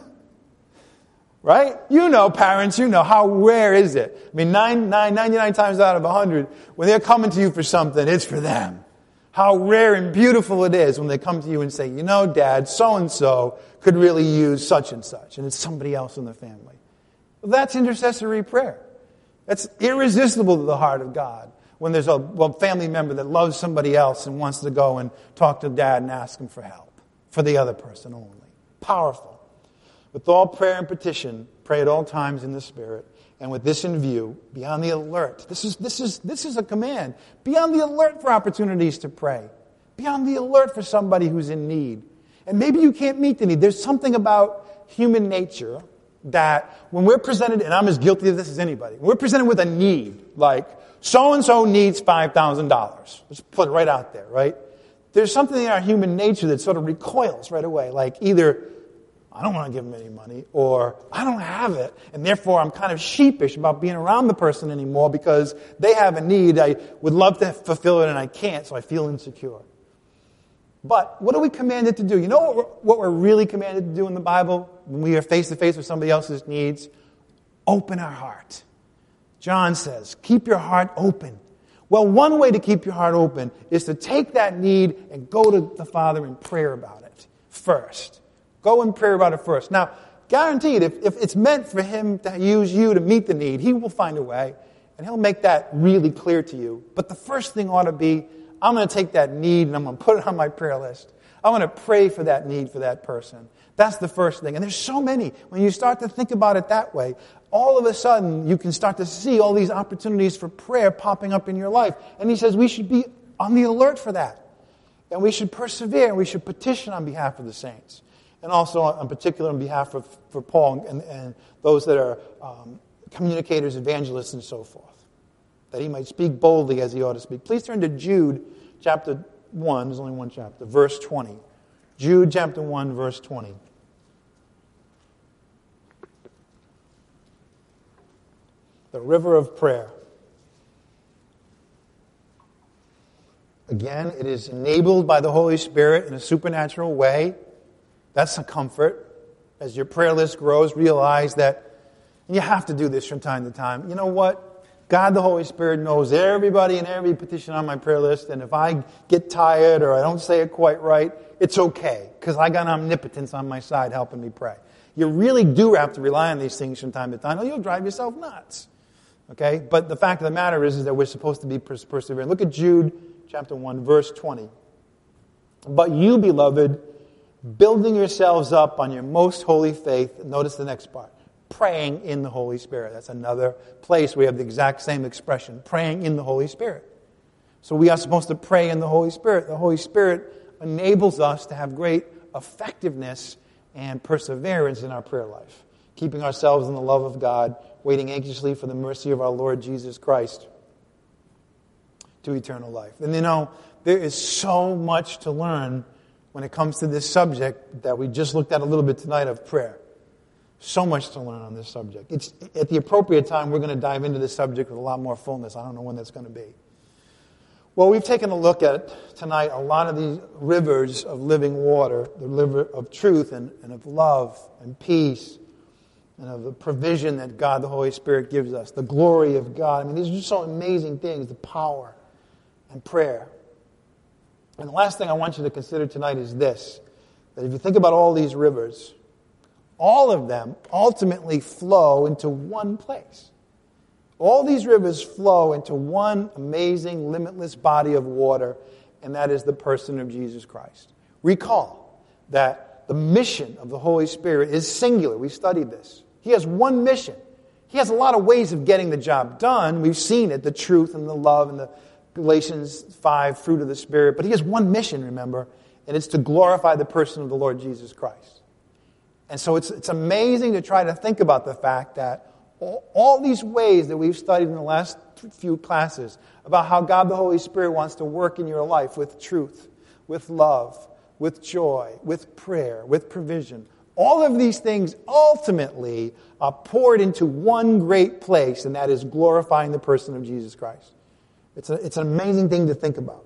Right? You know, parents, you know, how rare is it? I mean, nine, nine, ninety-nine times out of a hundred, when they're coming to you for something, it's for them. How rare and beautiful it is when they come to you and say, you know, Dad, so-and-so could really use such and such, and it's somebody else in the family. Well, that's intercessory prayer. That's irresistible to the heart of God when there's a well, family member that loves somebody else and wants to go and talk to Dad and ask him for help, for the other person only. Powerful. With all prayer and petition, pray at all times in the Spirit, and with this in view, be on the alert. This is, this is, this is a command. Be on the alert for opportunities to pray. Be on the alert for somebody who's in need. And maybe you can't meet the need. There's something about human nature that when we're presented, and I'm as guilty of this as anybody, when we're presented with a need, like so-and-so needs five thousand dollars. Let's put it right out there, right? There's something in our human nature that sort of recoils right away, like either I don't want to give them any money, or I don't have it, and therefore I'm kind of sheepish about being around the person anymore because they have a need. I would love to fulfill it and I can't, so I feel insecure. But what are we commanded to do? You know what we're, what we're really commanded to do in the Bible when we are face to face with somebody else's needs? Open our heart. John says, keep your heart open. Well, one way to keep your heart open is to take that need and go to the Father in prayer about it first. Go in prayer about it first. Now, guaranteed, if, if it's meant for him to use you to meet the need, he will find a way, and he'll make that really clear to you. But the first thing ought to be, I'm going to take that need and I'm going to put it on my prayer list. I'm going to pray for that need for that person. That's the first thing. And there's so many. When you start to think about it that way, all of a sudden you can start to see all these opportunities for prayer popping up in your life. And he says we should be on the alert for that. And we should persevere and we should petition on behalf of the saints. And also in particular on behalf of for Paul and, and those that are um, communicators, evangelists, and so forth. That he might speak boldly as he ought to speak. Please turn to Jude chapter one. There's only one chapter. Verse twenty. Jude chapter one, verse twenty. The river of prayer. Again, it is enabled by the Holy Spirit in a supernatural way. That's a comfort. As your prayer list grows, realize that you have to do this from time to time. You know what? God, the Holy Spirit, knows everybody and every petition on my prayer list, and if I get tired or I don't say it quite right, it's okay, because I got omnipotence on my side helping me pray. You really do have to rely on these things from time to time, or you'll drive yourself nuts. Okay? But the fact of the matter is, is that we're supposed to be persevering. Look at Jude chapter one, verse twenty. But you, beloved, building yourselves up on your most holy faith, notice the next part, praying in the Holy Spirit. That's another place where we have the exact same expression, praying in the Holy Spirit. So we are supposed to pray in the Holy Spirit. The Holy Spirit enables us to have great effectiveness and perseverance in our prayer life, keeping ourselves in the love of God, waiting anxiously for the mercy of our Lord Jesus Christ to eternal life. And you know, there is so much to learn when it comes to this subject that we just looked at a little bit tonight of prayer. So much to learn on this subject. It's at the appropriate time, we're going to dive into this subject with a lot more fullness. I don't know when that's going to be. Well, we've taken a look at tonight a lot of these rivers of living water, the river of truth and, and of love and peace and of the provision that God, the Holy Spirit, gives us, the glory of God. I mean, these are just so amazing things, the power and prayer. And the last thing I want you to consider tonight is this, that if you think about all these rivers, all of them ultimately flow into one place. All these rivers flow into one amazing, limitless body of water, and that is the person of Jesus Christ. Recall that the mission of the Holy Spirit is singular. We studied this. He has one mission. He has a lot of ways of getting the job done. We've seen it, the truth and the love and the Galatians five, fruit of the Spirit. But he has one mission, remember, and it's to glorify the person of the Lord Jesus Christ. And so it's, it's amazing to try to think about the fact that all, all these ways that we've studied in the last few classes about how God the Holy Spirit wants to work in your life with truth, with love, with joy, with prayer, with provision. All of these things ultimately are poured into one great place, and that is glorifying the person of Jesus Christ. It's, a, it's an amazing thing to think about.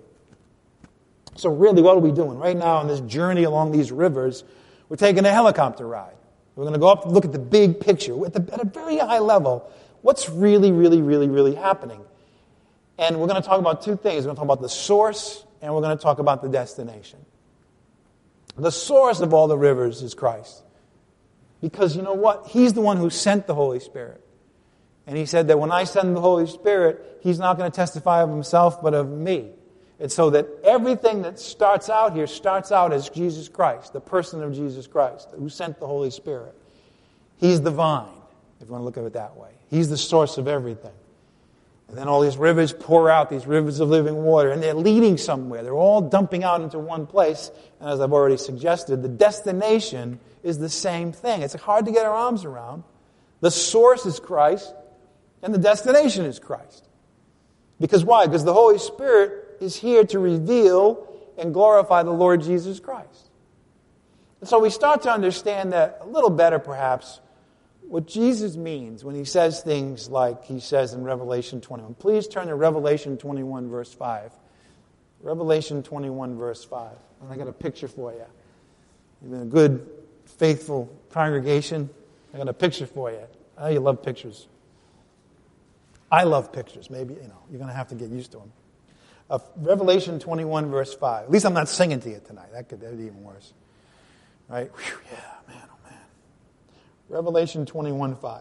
So really, what are we doing? Right now on this journey along these rivers, we're taking a helicopter ride. We're going to go up and look at the big picture. At, the, at a very high level, what's really, really, really, really happening? And we're going to talk about two things. We're going to talk about the source, and we're going to talk about the destination. The source of all the rivers is Christ. Because you know what? He's the one who sent the Holy Spirit. And he said that when I send the Holy Spirit, he's not going to testify of himself, but of me. And so that everything that starts out here starts out as Jesus Christ, the person of Jesus Christ, who sent the Holy Spirit. He's the vine, if you want to look at it that way. He's the source of everything. And then all these rivers pour out, these rivers of living water, and they're leading somewhere. They're all dumping out into one place. And as I've already suggested, the destination is the same thing. It's hard to get our arms around. The source is Christ, and the destination is Christ. Because why? Because the Holy Spirit is here to reveal and glorify the Lord Jesus Christ. And so we start to understand that a little better, perhaps, what Jesus means when he says things like he says in Revelation twenty-one. Please turn to Revelation twenty-one, verse five. Revelation twenty-one, verse five. And I got a picture for you. You've been a good, faithful congregation. I got a picture for you. I know you love pictures. I love pictures. Maybe, you know, you're going to have to get used to them. Uh, Revelation twenty-one, verse five. At least I'm not singing to you tonight. That could that'd be even worse. Right? Whew, yeah, man, oh man. Revelation twenty-one, five.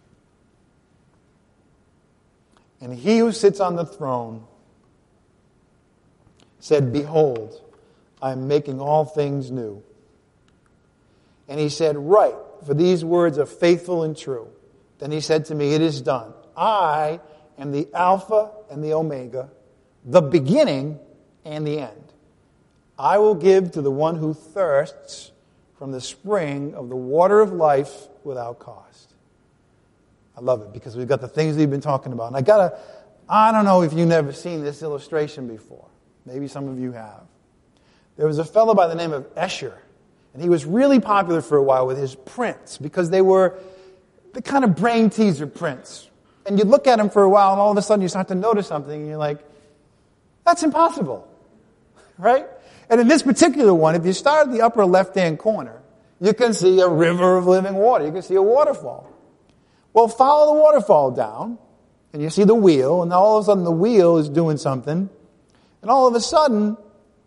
And he who sits on the throne said, behold, I am making all things new. And he said, write, for these words are faithful and true. Then he said to me, it is done. I am the Alpha and the Omega, the beginning and the end. I will give to the one who thirsts from the spring of the water of life without cost. I love it because we've got the things we've been talking about. And I gotta, I don't know if you've never seen this illustration before. Maybe some of you have. There was a fellow by the name of Escher, and he was really popular for a while with his prints because they were the kind of brain teaser prints. And you look at them for a while, and all of a sudden you start to notice something, and you're like, that's impossible, right? And in this particular one, if you start at the upper left-hand corner, you can see a river of living water. You can see a waterfall. Well, follow the waterfall down, and you see the wheel, and all of a sudden the wheel is doing something, and all of a sudden,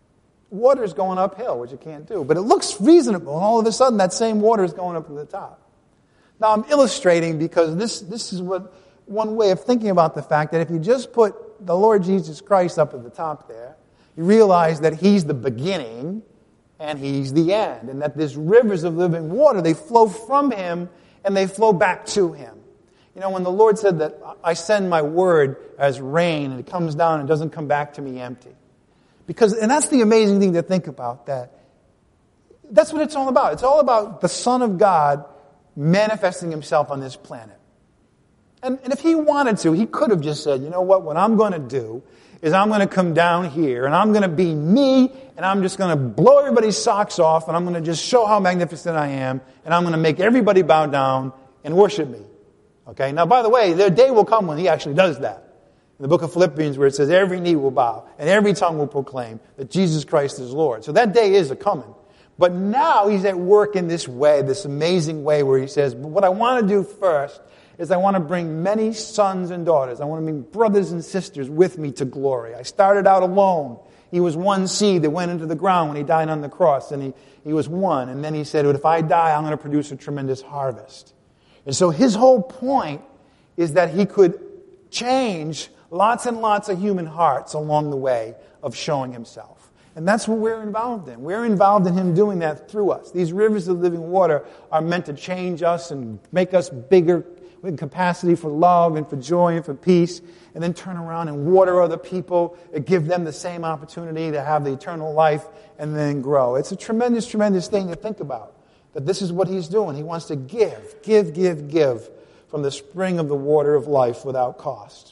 water is going uphill, which you can't do. But it looks reasonable, and all of a sudden that same water is going up to the top. Now, I'm illustrating because this, this is what one way of thinking about the fact that if you just put the Lord Jesus Christ up at the top there, you realize that He's the beginning and He's the end, and that there's rivers of living water. They flow from Him and they flow back to Him. You know, when the Lord said that I send my word as rain and it comes down and doesn't come back to me empty. Because, and that's the amazing thing to think about, that that's what it's all about. It's all about the Son of God manifesting Himself on this planet. And, and if He wanted to, He could have just said, you know what, what I'm going to do is I'm going to come down here and I'm going to be me and I'm just going to blow everybody's socks off and I'm going to just show how magnificent I am and I'm going to make everybody bow down and worship me. Okay, now by the way, their day will come when He actually does that. In the book of Philippians where it says every knee will bow and every tongue will proclaim that Jesus Christ is Lord. So that day is a coming. But now He's at work in this way, this amazing way where He says, but what I want to do first is I want to bring many sons and daughters. I want to bring brothers and sisters with me to glory. I started out alone. He was one seed that went into the ground when He died on the cross, and he, he was one. And then He said, if I die, I'm going to produce a tremendous harvest. And so His whole point is that He could change lots and lots of human hearts along the way of showing Himself. And that's what we're involved in. We're involved in Him doing that through us. These rivers of living water are meant to change us and make us bigger with capacity for love and for joy and for peace, and then turn around and water other people and give them the same opportunity to have the eternal life and then grow. It's a tremendous, tremendous thing to think about, that this is what He's doing. He wants to give, give, give, give from the spring of the water of life without cost.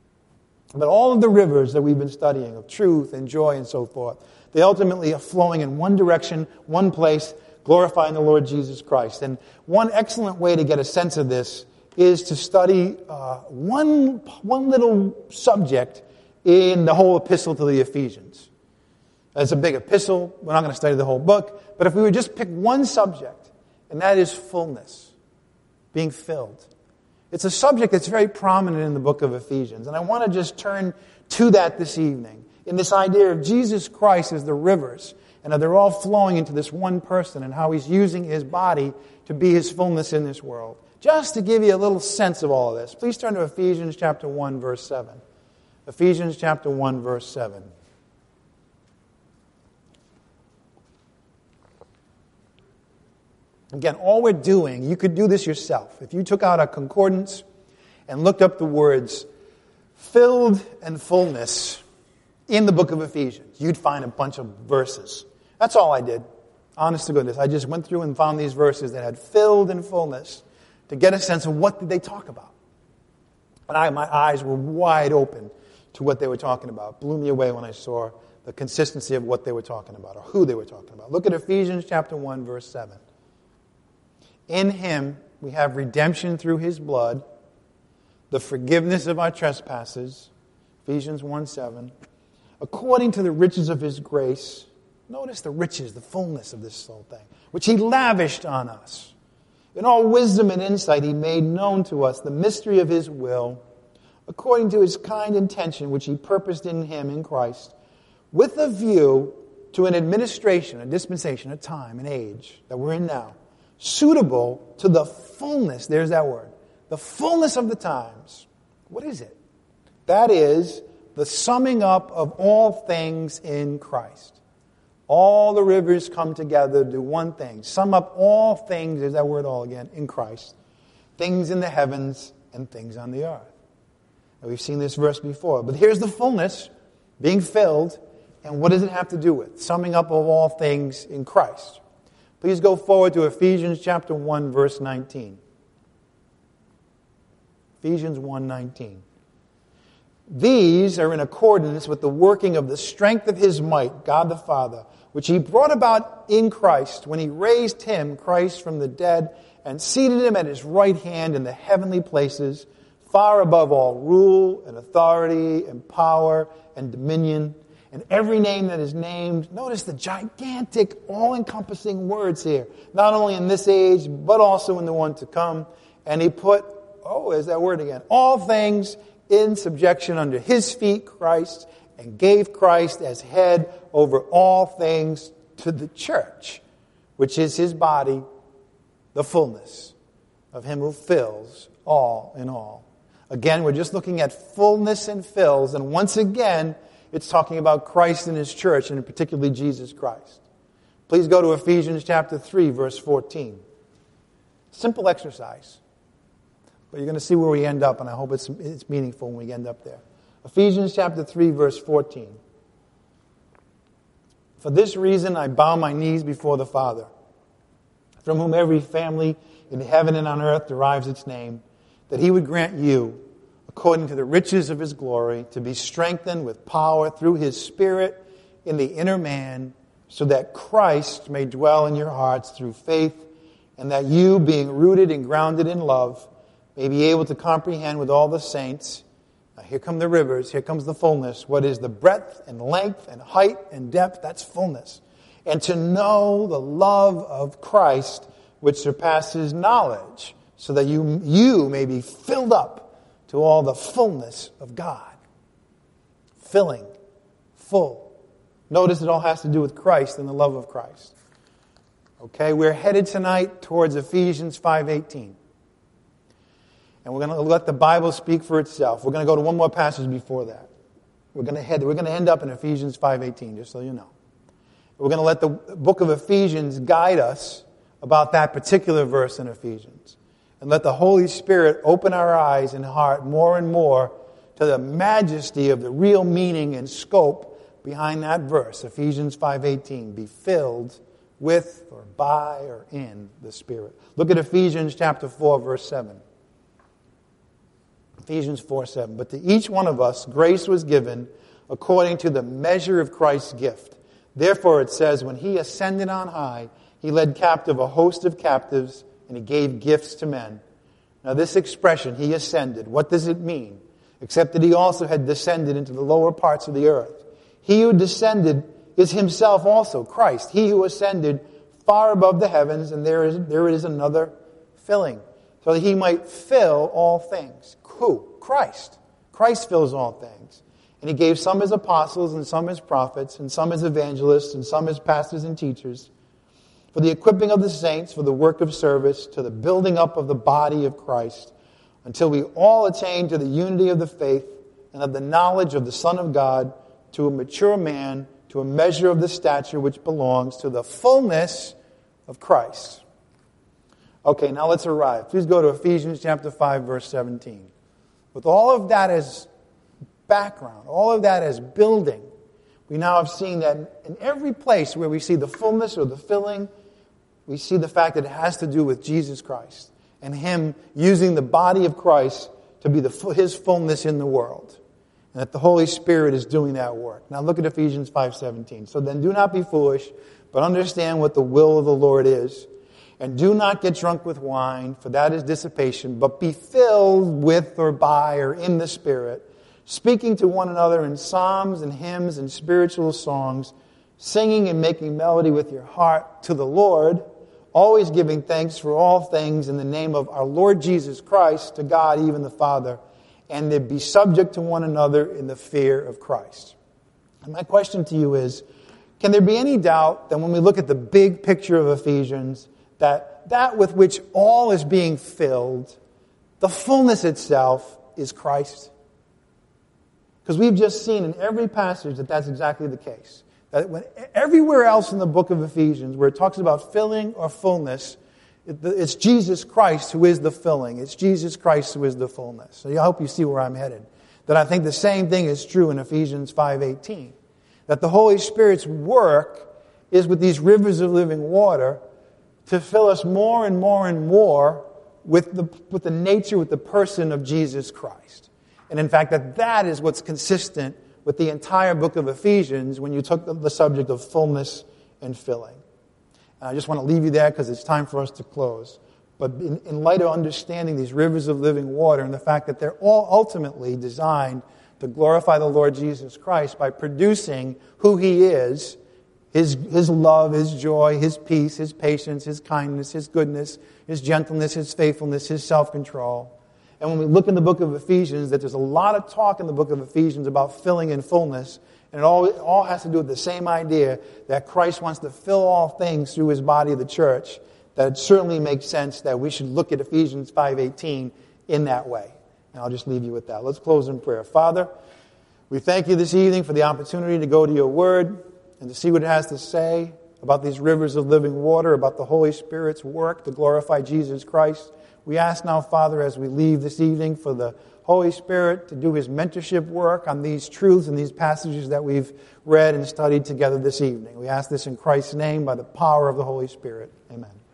But all of the rivers that we've been studying of truth and joy and so forth, they ultimately are flowing in one direction, one place, glorifying the Lord Jesus Christ. And one excellent way to get a sense of this is to study uh, one, one little subject in the whole epistle to the Ephesians. It's a big epistle. We're not going to study the whole book. But if we would just pick one subject, and that is fullness, being filled. It's a subject that's very prominent in the book of Ephesians. And I want to just turn to that this evening, in this idea of Jesus Christ as the rivers, and how they're all flowing into this one person, and how He's using His body to be His fullness in this world. Just to give you a little sense of all of this, please turn to Ephesians chapter one, verse seven. Ephesians chapter one, verse seven. Again, all we're doing, you could do this yourself. If you took out a concordance and looked up the words filled and fullness in the book of Ephesians, you'd find a bunch of verses. That's all I did. Honest to goodness. I just went through and found these verses that had filled and fullness to get a sense of what did they talk about. And I, my eyes were wide open to what they were talking about. It blew me away when I saw the consistency of what they were talking about or who they were talking about. Look at Ephesians chapter one, verse seven. In Him we have redemption through His blood, the forgiveness of our trespasses, Ephesians one, seven, according to the riches of His grace. Notice the riches, the fullness of this whole thing, which He lavished on us. In all wisdom and insight, He made known to us the mystery of His will, according to his kind intention which he purposed in him in Christ, with a view to an administration, a dispensation, a time, an age that we're in now, suitable to the fullness, there's that word, the fullness of the times. What is it? That is the summing up of all things in Christ. All the rivers come together to do one thing. Sum up all things, there's that word all again, in Christ. Things in the heavens and things on the earth. And we've seen this verse before. But here's the fullness, being filled. And what does it have to do with? Summing up of all things in Christ. Please go forward to Ephesians chapter one, verse nineteen. Ephesians one nineteen. These are in accordance with the working of the strength of his might, God the Father, which he brought about in Christ when he raised him, Christ, from the dead and seated him at his right hand in the heavenly places, far above all rule and authority and power and dominion and every name that is named. Notice the gigantic, all-encompassing words here, not only in this age, but also in the one to come. And he put, oh, there's that word again, all things in subjection under his feet, Christ, and gave Christ as head over all things to the church, which is his body, the fullness of him who fills all in all. Again, we're just looking at fullness and fills, and once again, it's talking about Christ and his church, and particularly Jesus Christ. Please go to Ephesians chapter three, verse fourteen. Simple exercise. But you're going to see where we end up, and I hope it's, it's meaningful when we end up there. Ephesians chapter three, verse fourteen. For this reason I bow my knees before the Father, from whom every family in heaven and on earth derives its name, that he would grant you, according to the riches of his glory, to be strengthened with power through his Spirit in the inner man, so that Christ may dwell in your hearts through faith, and that you, being rooted and grounded in love, may be able to comprehend with all the saints. Now here come the rivers, here comes the fullness. What is the breadth and length and height and depth? That's fullness. And to know the love of Christ, which surpasses knowledge, so that you, you may be filled up to all the fullness of God. Filling, full. Notice it all has to do with Christ and the love of Christ. Okay, we're headed tonight towards Ephesians five eighteen. And we're going to let the Bible speak for itself. We're going to go to one more passage before that. We're going to head. We're going to end up in Ephesians five eighteen, just so you know. We're going to let the book of Ephesians guide us about that particular verse in Ephesians. And let the Holy Spirit open our eyes and heart more and more to the majesty of the real meaning and scope behind that verse, Ephesians five eighteen. Be filled with or by or in the Spirit. Look at Ephesians chapter four, verse seven. Ephesians four seven. But to each one of us grace was given according to the measure of Christ's gift. Therefore it says, when he ascended on high, he led captive a host of captives, and he gave gifts to men. Now this expression, he ascended, what does it mean? Except that he also had descended into the lower parts of the earth. He who descended is himself also Christ. He who ascended far above the heavens, and there is, there is another filling, so that he might fill all things. Who? Christ. Christ fills all things. And he gave some as apostles, and some as prophets, and some as evangelists, and some as pastors and teachers, for the equipping of the saints, for the work of service, to the building up of the body of Christ, until we all attain to the unity of the faith and of the knowledge of the Son of God, to a mature man, to a measure of the stature which belongs to the fullness of Christ. Okay, now let's arrive. Please go to Ephesians chapter five, verse seventeen. With all of that as background, all of that as building, we now have seen that in every place where we see the fullness or the filling, we see the fact that it has to do with Jesus Christ and him using the body of Christ to be the, his fullness in the world. And that the Holy Spirit is doing that work. Now look at Ephesians five seventeen. So then do not be foolish, but understand what the will of the Lord is. And do not get drunk with wine, for that is dissipation, but be filled with or by or in the Spirit, speaking to one another in psalms and hymns and spiritual songs, singing and making melody with your heart to the Lord, always giving thanks for all things in the name of our Lord Jesus Christ to God, even the Father. and to be subject to one another in the fear of Christ. And my question to you is, can there be any doubt that when we look at the big picture of Ephesians, that that with which all is being filled, the fullness itself is Christ? Because we've just seen in every passage that that's exactly the case. That when, everywhere else in the book of Ephesians where it talks about filling or fullness, it, it's Jesus Christ who is the filling. It's Jesus Christ who is the fullness. So I hope you see where I'm headed. That I think the same thing is true in Ephesians five eighteen. That the Holy Spirit's work is with these rivers of living water to fill us more and more and more with the, with the nature, with the person of Jesus Christ. And in fact, that that is what's consistent with the entire book of Ephesians when you took the, the subject of fullness and filling. And I just want to leave you there because it's time for us to close. But in, in light of understanding these rivers of living water and the fact that they're all ultimately designed to glorify the Lord Jesus Christ by producing who He is, His, His love, His joy, His peace, His patience, His kindness, His goodness, His gentleness, His faithfulness, His self-control. And when we look in the book of Ephesians, that there's a lot of talk in the book of Ephesians about filling and fullness, and it all, it all has to do with the same idea that Christ wants to fill all things through His body, the church, that it certainly makes sense that we should look at Ephesians five eighteen in that way. And I'll just leave you with that. Let's close in prayer. Father, we thank you this evening for the opportunity to go to your word and to see what it has to say about these rivers of living water, about the Holy Spirit's work to glorify Jesus Christ. We ask now, Father, as we leave this evening, for the Holy Spirit to do His mentorship work on these truths and these passages that we've read and studied together this evening. We ask this in Christ's name by the power of the Holy Spirit. Amen.